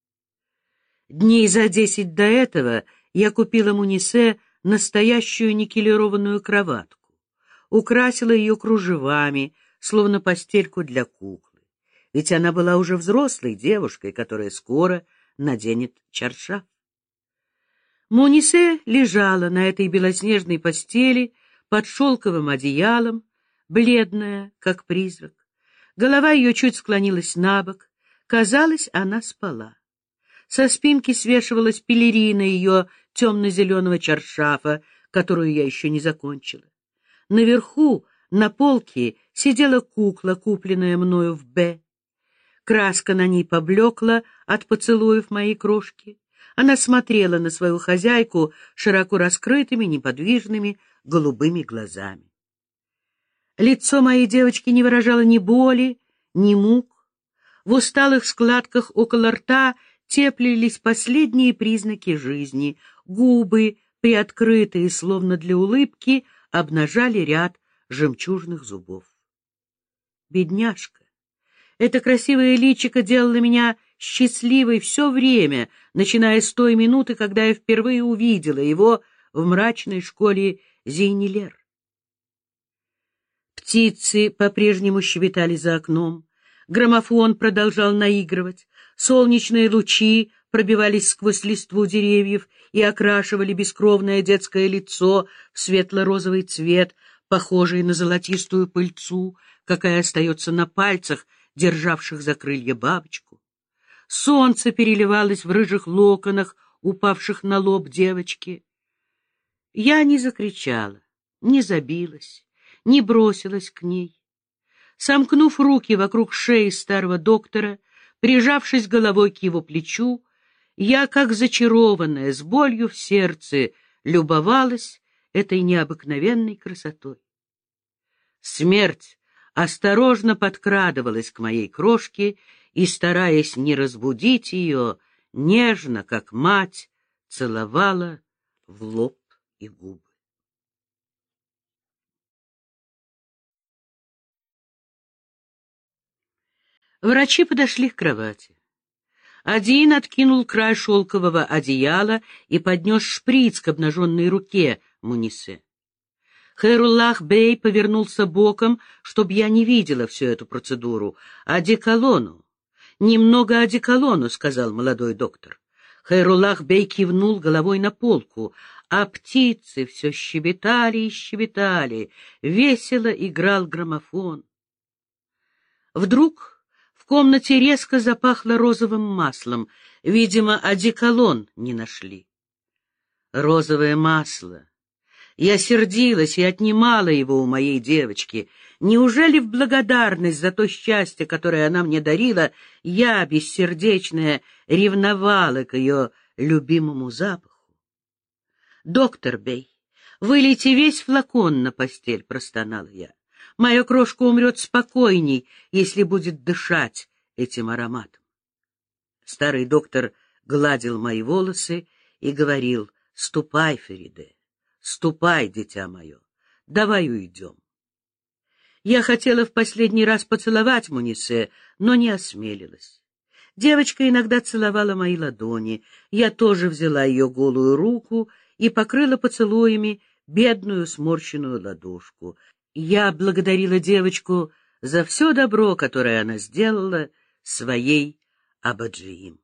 Дней за десять до этого я купила Мунисе настоящую никелированную кроватку, украсила ее кружевами, словно постельку для куклы, ведь она была уже взрослой девушкой, которая скоро наденет чаршаф. Мунисе лежала на этой белоснежной постели под шелковым одеялом, бледная, как призрак. Голова ее чуть склонилась на бок. Казалось, она спала. Со спинки свешивалась пелерина ее темно-зеленого чаршафа, которую я еще не закончила. Наверху, на полке, сидела кукла, купленная мною в Б. Краска на ней поблекла от поцелуев моей крошки. Она смотрела на свою хозяйку широко раскрытыми, неподвижными, голубыми глазами. Лицо моей девочки не выражало ни боли, ни мук. В усталых складках около рта теплились последние признаки жизни. Губы, приоткрытые, словно для улыбки, обнажали ряд жемчужных зубов. Бедняжка! Это красивое личико делало меня счастливой все время, начиная с той минуты, когда я впервые увидела его в мрачной школе Зейнилер. Птицы по-прежнему щебетали за окном, граммофон продолжал наигрывать, солнечные лучи пробивались сквозь листву деревьев и окрашивали бескровное детское лицо в светло-розовый цвет, похожий на золотистую пыльцу, какая остается на пальцах, державших за крылья бабочку. Солнце переливалось в рыжих локонах, упавших на лоб девочки. Я не закричала, не забилась, не бросилась к ней. Сомкнув руки вокруг шеи старого доктора, прижавшись головой к его плечу, я, как зачарованная, с болью в сердце, любовалась этой необыкновенной красотой. Смерть осторожно подкрадывалась к моей крошке и, стараясь не разбудить ее, нежно, как мать, целовала в лоб и губы. Врачи подошли к кровати. Один откинул край шелкового одеяла и поднес шприц к обнаженной руке Мунисе. Хайруллах бей повернулся боком, чтобы я не видела всю эту процедуру. «Одеколону! Немного одеколону!» — сказал молодой доктор. Хайруллах бей кивнул головой на полку, а птицы все щебетали и щебетали. Весело играл граммофон. Вдруг в комнате резко запахло розовым маслом. Видимо, одеколон не нашли. розовое масло. Я сердилась и отнимала его у моей девочки. Неужели в благодарность за то счастье, которое она мне дарила, я, бессердечная, ревновала к ее любимому запаху? «Доктор Бей, вылейте весь флакон на постель», — простонала я. «Моя крошка умрет спокойней, если будет дышать этим ароматом». Старый доктор гладил мои волосы и говорил: «Ступай, Фериде, ступай, дитя мое, давай уйдем». Я хотела в последний раз поцеловать Мунисе, но не осмелилась. Девочка иногда целовала мои ладони. Я тоже взяла ее голую руку и покрыла поцелуями бедную сморщенную ладошку. Я благодарила девочку за все добро, которое она сделала своей Абаджиим.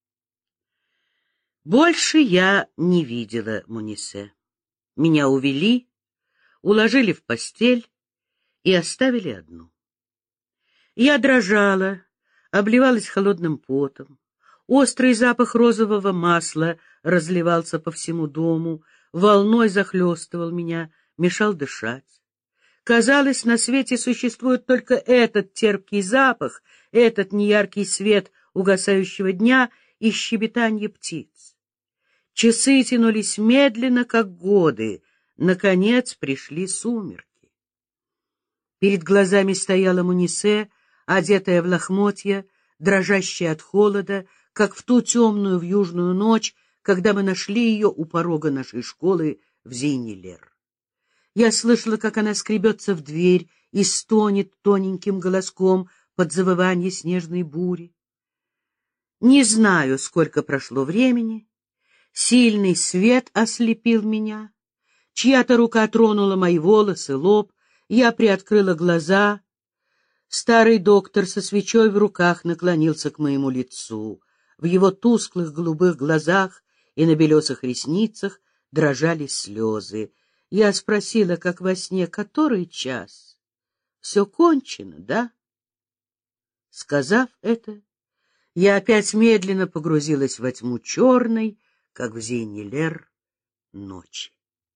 Больше я не видела Мунисе. Меня увели, уложили в постель и оставили одну. Я дрожала, обливалась холодным потом. Острый запах розового масла разливался по всему дому, волной захлестывал меня, мешал дышать. Казалось, на свете существует только этот терпкий запах, этот неяркий свет угасающего дня и щебетанье птиц. Часы тянулись медленно, как годы. Наконец пришли сумерки. Перед глазами стояла Мунисе, одетая в лохмотья, дрожащая от холода, как в ту темную вьюжную ночь, когда мы нашли ее у порога нашей школы в Зейнилер. Я слышала, как она скребется в дверь и стонет тоненьким голоском под завывание снежной бури. Не знаю, сколько прошло времени. Сильный свет ослепил меня. Чья-то рука тронула мои волосы, лоб. Я приоткрыла глаза. Старый доктор со свечой в руках наклонился к моему лицу. В его тусклых голубых глазах и на белесых ресницах дрожали слезы. Я спросила, как во сне, который час? Все кончено, да? Сказав это, я опять медленно погрузилась во тьму черной, как в Зейнилер, ночи.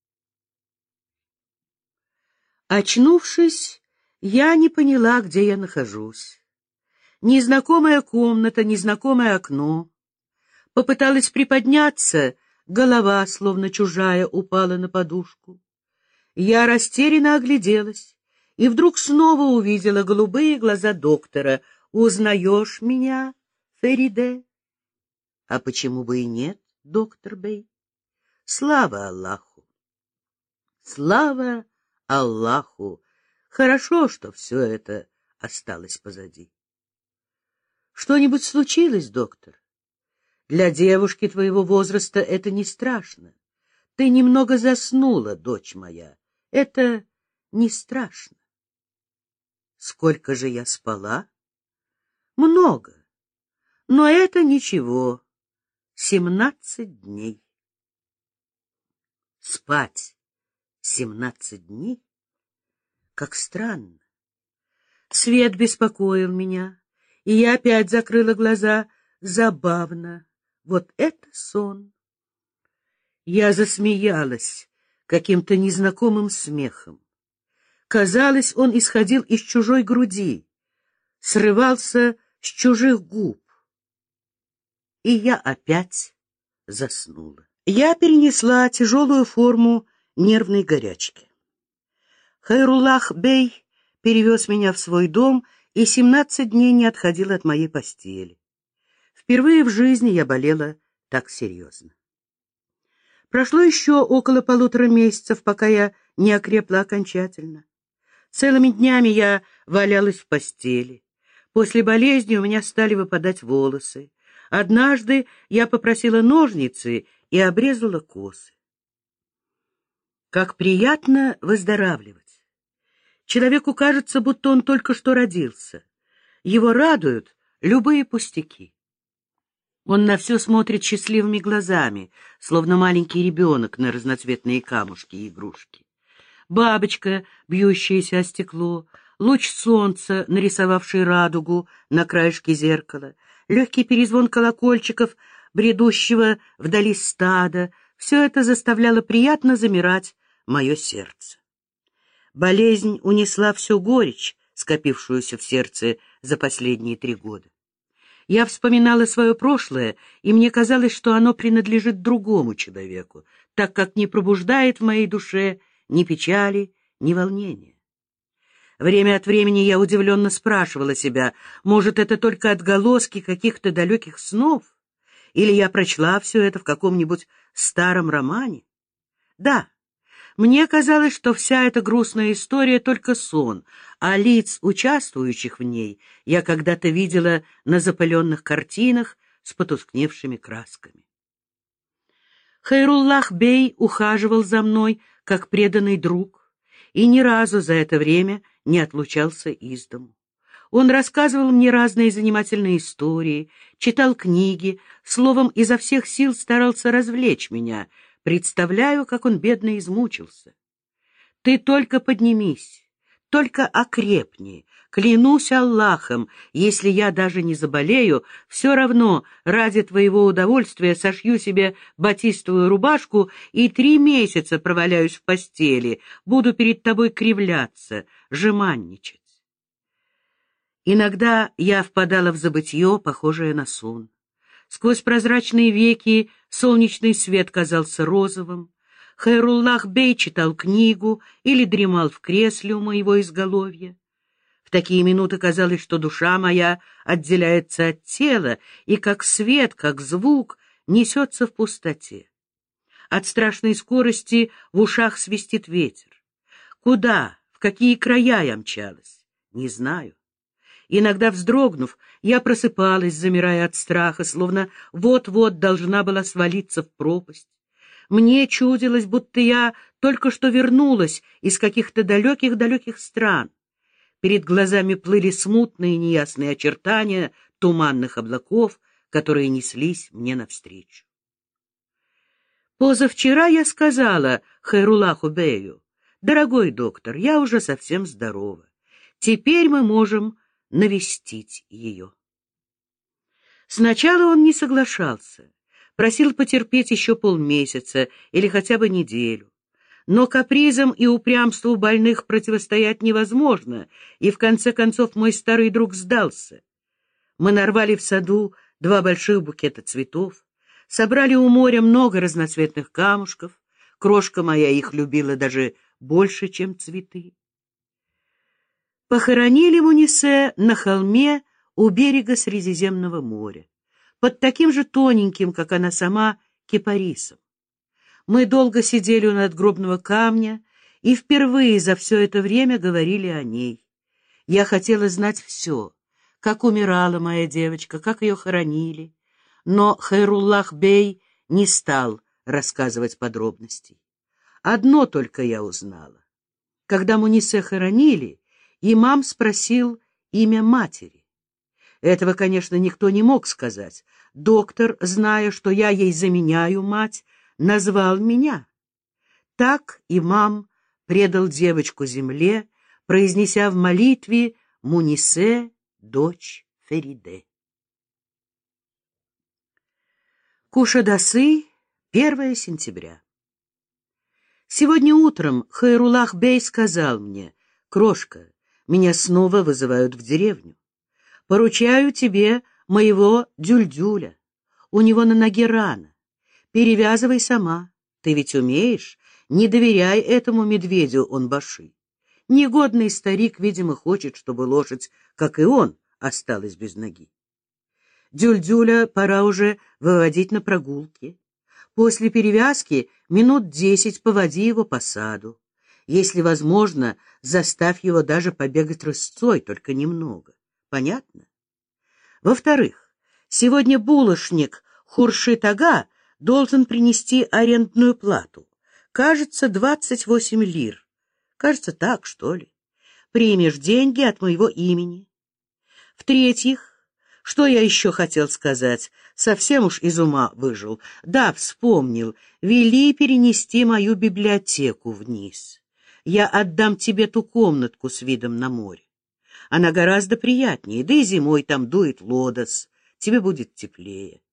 Очнувшись, я не поняла, где я нахожусь. Незнакомая комната, незнакомое окно. Попыталась приподняться, голова, словно чужая, упала на подушку. Я растерянно огляделась и вдруг снова увидела голубые глаза доктора. «Узнаешь меня, Фериде?» «А почему бы и нет, доктор Бей?» «Слава Аллаху! Слава Аллаху! Хорошо, что все это осталось позади». «Что-нибудь случилось, доктор? Для девушки твоего возраста это не страшно. Ты немного заснула, дочь моя. Это не страшно». «Сколько же я спала?» «Много. Но это ничего. Семнадцать дней». Спать семнадцать дней? Как странно. Свет беспокоил меня, и я опять закрыла глаза. Забавно. Вот это сон. Я засмеялась каким-то незнакомым смехом. Казалось, он исходил из чужой груди, срывался с чужих губ. И я опять заснула. Я перенесла тяжелую форму нервной горячки. Хайруллах бей перевез меня в свой дом и семнадцать дней не отходил от моей постели. Впервые в жизни я болела так серьезно. Прошло еще около полутора месяцев, пока я не окрепла окончательно. Целыми днями я валялась в постели. После болезни у меня стали выпадать волосы. Однажды я попросила ножницы и обрезала косы. Как приятно выздоравливать! Человеку кажется, будто он только что родился. Его радуют любые пустяки. Он на все смотрит счастливыми глазами, словно маленький ребенок на разноцветные камушки и игрушки. Бабочка, бьющаяся о стекло, луч солнца, нарисовавший радугу на краешке зеркала, легкий перезвон колокольчиков, бредущего вдали стада, Все это заставляло приятно замирать мое сердце. Болезнь унесла всю горечь, скопившуюся в сердце за последние три года. Я вспоминала свое прошлое, и мне казалось, что оно принадлежит другому человеку, так как не пробуждает в моей душе ни печали, ни волнения. Время от времени я удивленно спрашивала себя, может, это только отголоски каких-то далеких снов? Или я прочла все это в каком-нибудь старом романе? Да, мне казалось, что вся эта грустная история — только сон, а лиц, участвующих в ней, я когда-то видела на запыленных картинах с потускневшими красками. Хайруллах бей ухаживал за мной, как преданный друг, и ни разу за это время не отлучался из дому. Он рассказывал мне разные занимательные истории, читал книги, словом, изо всех сил старался развлечь меня. Представляю, как он бедно измучился. Ты только поднимись, только окрепни. Клянусь Аллахом, если я даже не заболею, все равно ради твоего удовольствия сошью себе батистовую рубашку и три месяца проваляюсь в постели, буду перед тобой кривляться, жеманничать. Иногда я впадала в забытье, похожее на сон. Сквозь прозрачные веки солнечный свет казался розовым. Хайруллах бей читал книгу или дремал в кресле у моего изголовья. В такие минуты казалось, что душа моя отделяется от тела и, как свет, как звук, несется в пустоте. От страшной скорости в ушах свистит ветер. Куда, в какие края я мчалась? Не знаю. Иногда, вздрогнув, я просыпалась, замирая от страха, словно вот-вот должна была свалиться в пропасть. Мне чудилось, будто я только что вернулась из каких-то далеких-далеких стран. Перед глазами плыли смутные неясные очертания туманных облаков, которые неслись мне навстречу. Позавчера я сказала Хайруллаху бею: «Дорогой доктор, я уже совсем здорова. Теперь мы можем навестить ее». Сначала он не соглашался, просил потерпеть еще полмесяца или хотя бы неделю. Но капризам и упрямству больных противостоять невозможно, и в конце концов мой старый друг сдался. Мы нарвали в саду два больших букета цветов, собрали у моря много разноцветных камушков, крошка моя их любила даже больше, чем цветы. Похоронили Мунисе на холме у берега Средиземного моря, под таким же тоненьким, как она сама, кипарисом. Мы долго сидели у надгробного камня и впервые за все это время говорили о ней. Я хотела знать все, как умирала моя девочка, как ее хоронили, но Хайруллах бей не стал рассказывать подробностей. Одно только я узнала. Когда Мунисе хоронили, имам спросил имя матери. Этого, конечно, никто не мог сказать. Доктор, зная, что я ей заменяю мать, назвал меня. Так имам предал девочку земле, произнеся в молитве «Мунисе, дочь Фериде». Кушадасы, первое сентября. Сегодня утром Хайруллах бей сказал мне: «Крошка, меня снова вызывают в деревню. Поручаю тебе моего дюльдюля. У него на ноге рана. Перевязывай сама. Ты ведь умеешь. Не доверяй этому медведю, он баши. Негодный старик, видимо, хочет, чтобы лошадь, как и он, осталась без ноги. Дюльдюля пора уже выводить на прогулки. После перевязки минут десять поводи его по саду. Если возможно, заставь его даже побегать рысцой, только немного. Понятно? Во-вторых, сегодня булочник Хуршит-ага должен принести арендную плату. Кажется, двадцать восемь лир. Кажется, так, что ли. Примешь деньги от моего имени. В-третьих, что я еще хотел сказать? Совсем уж из ума выжил. Да, вспомнил. Вели перенести мою библиотеку вниз. Я отдам тебе ту комнатку с видом на море. Она гораздо приятнее, да и зимой там дует лодос. Тебе будет теплее.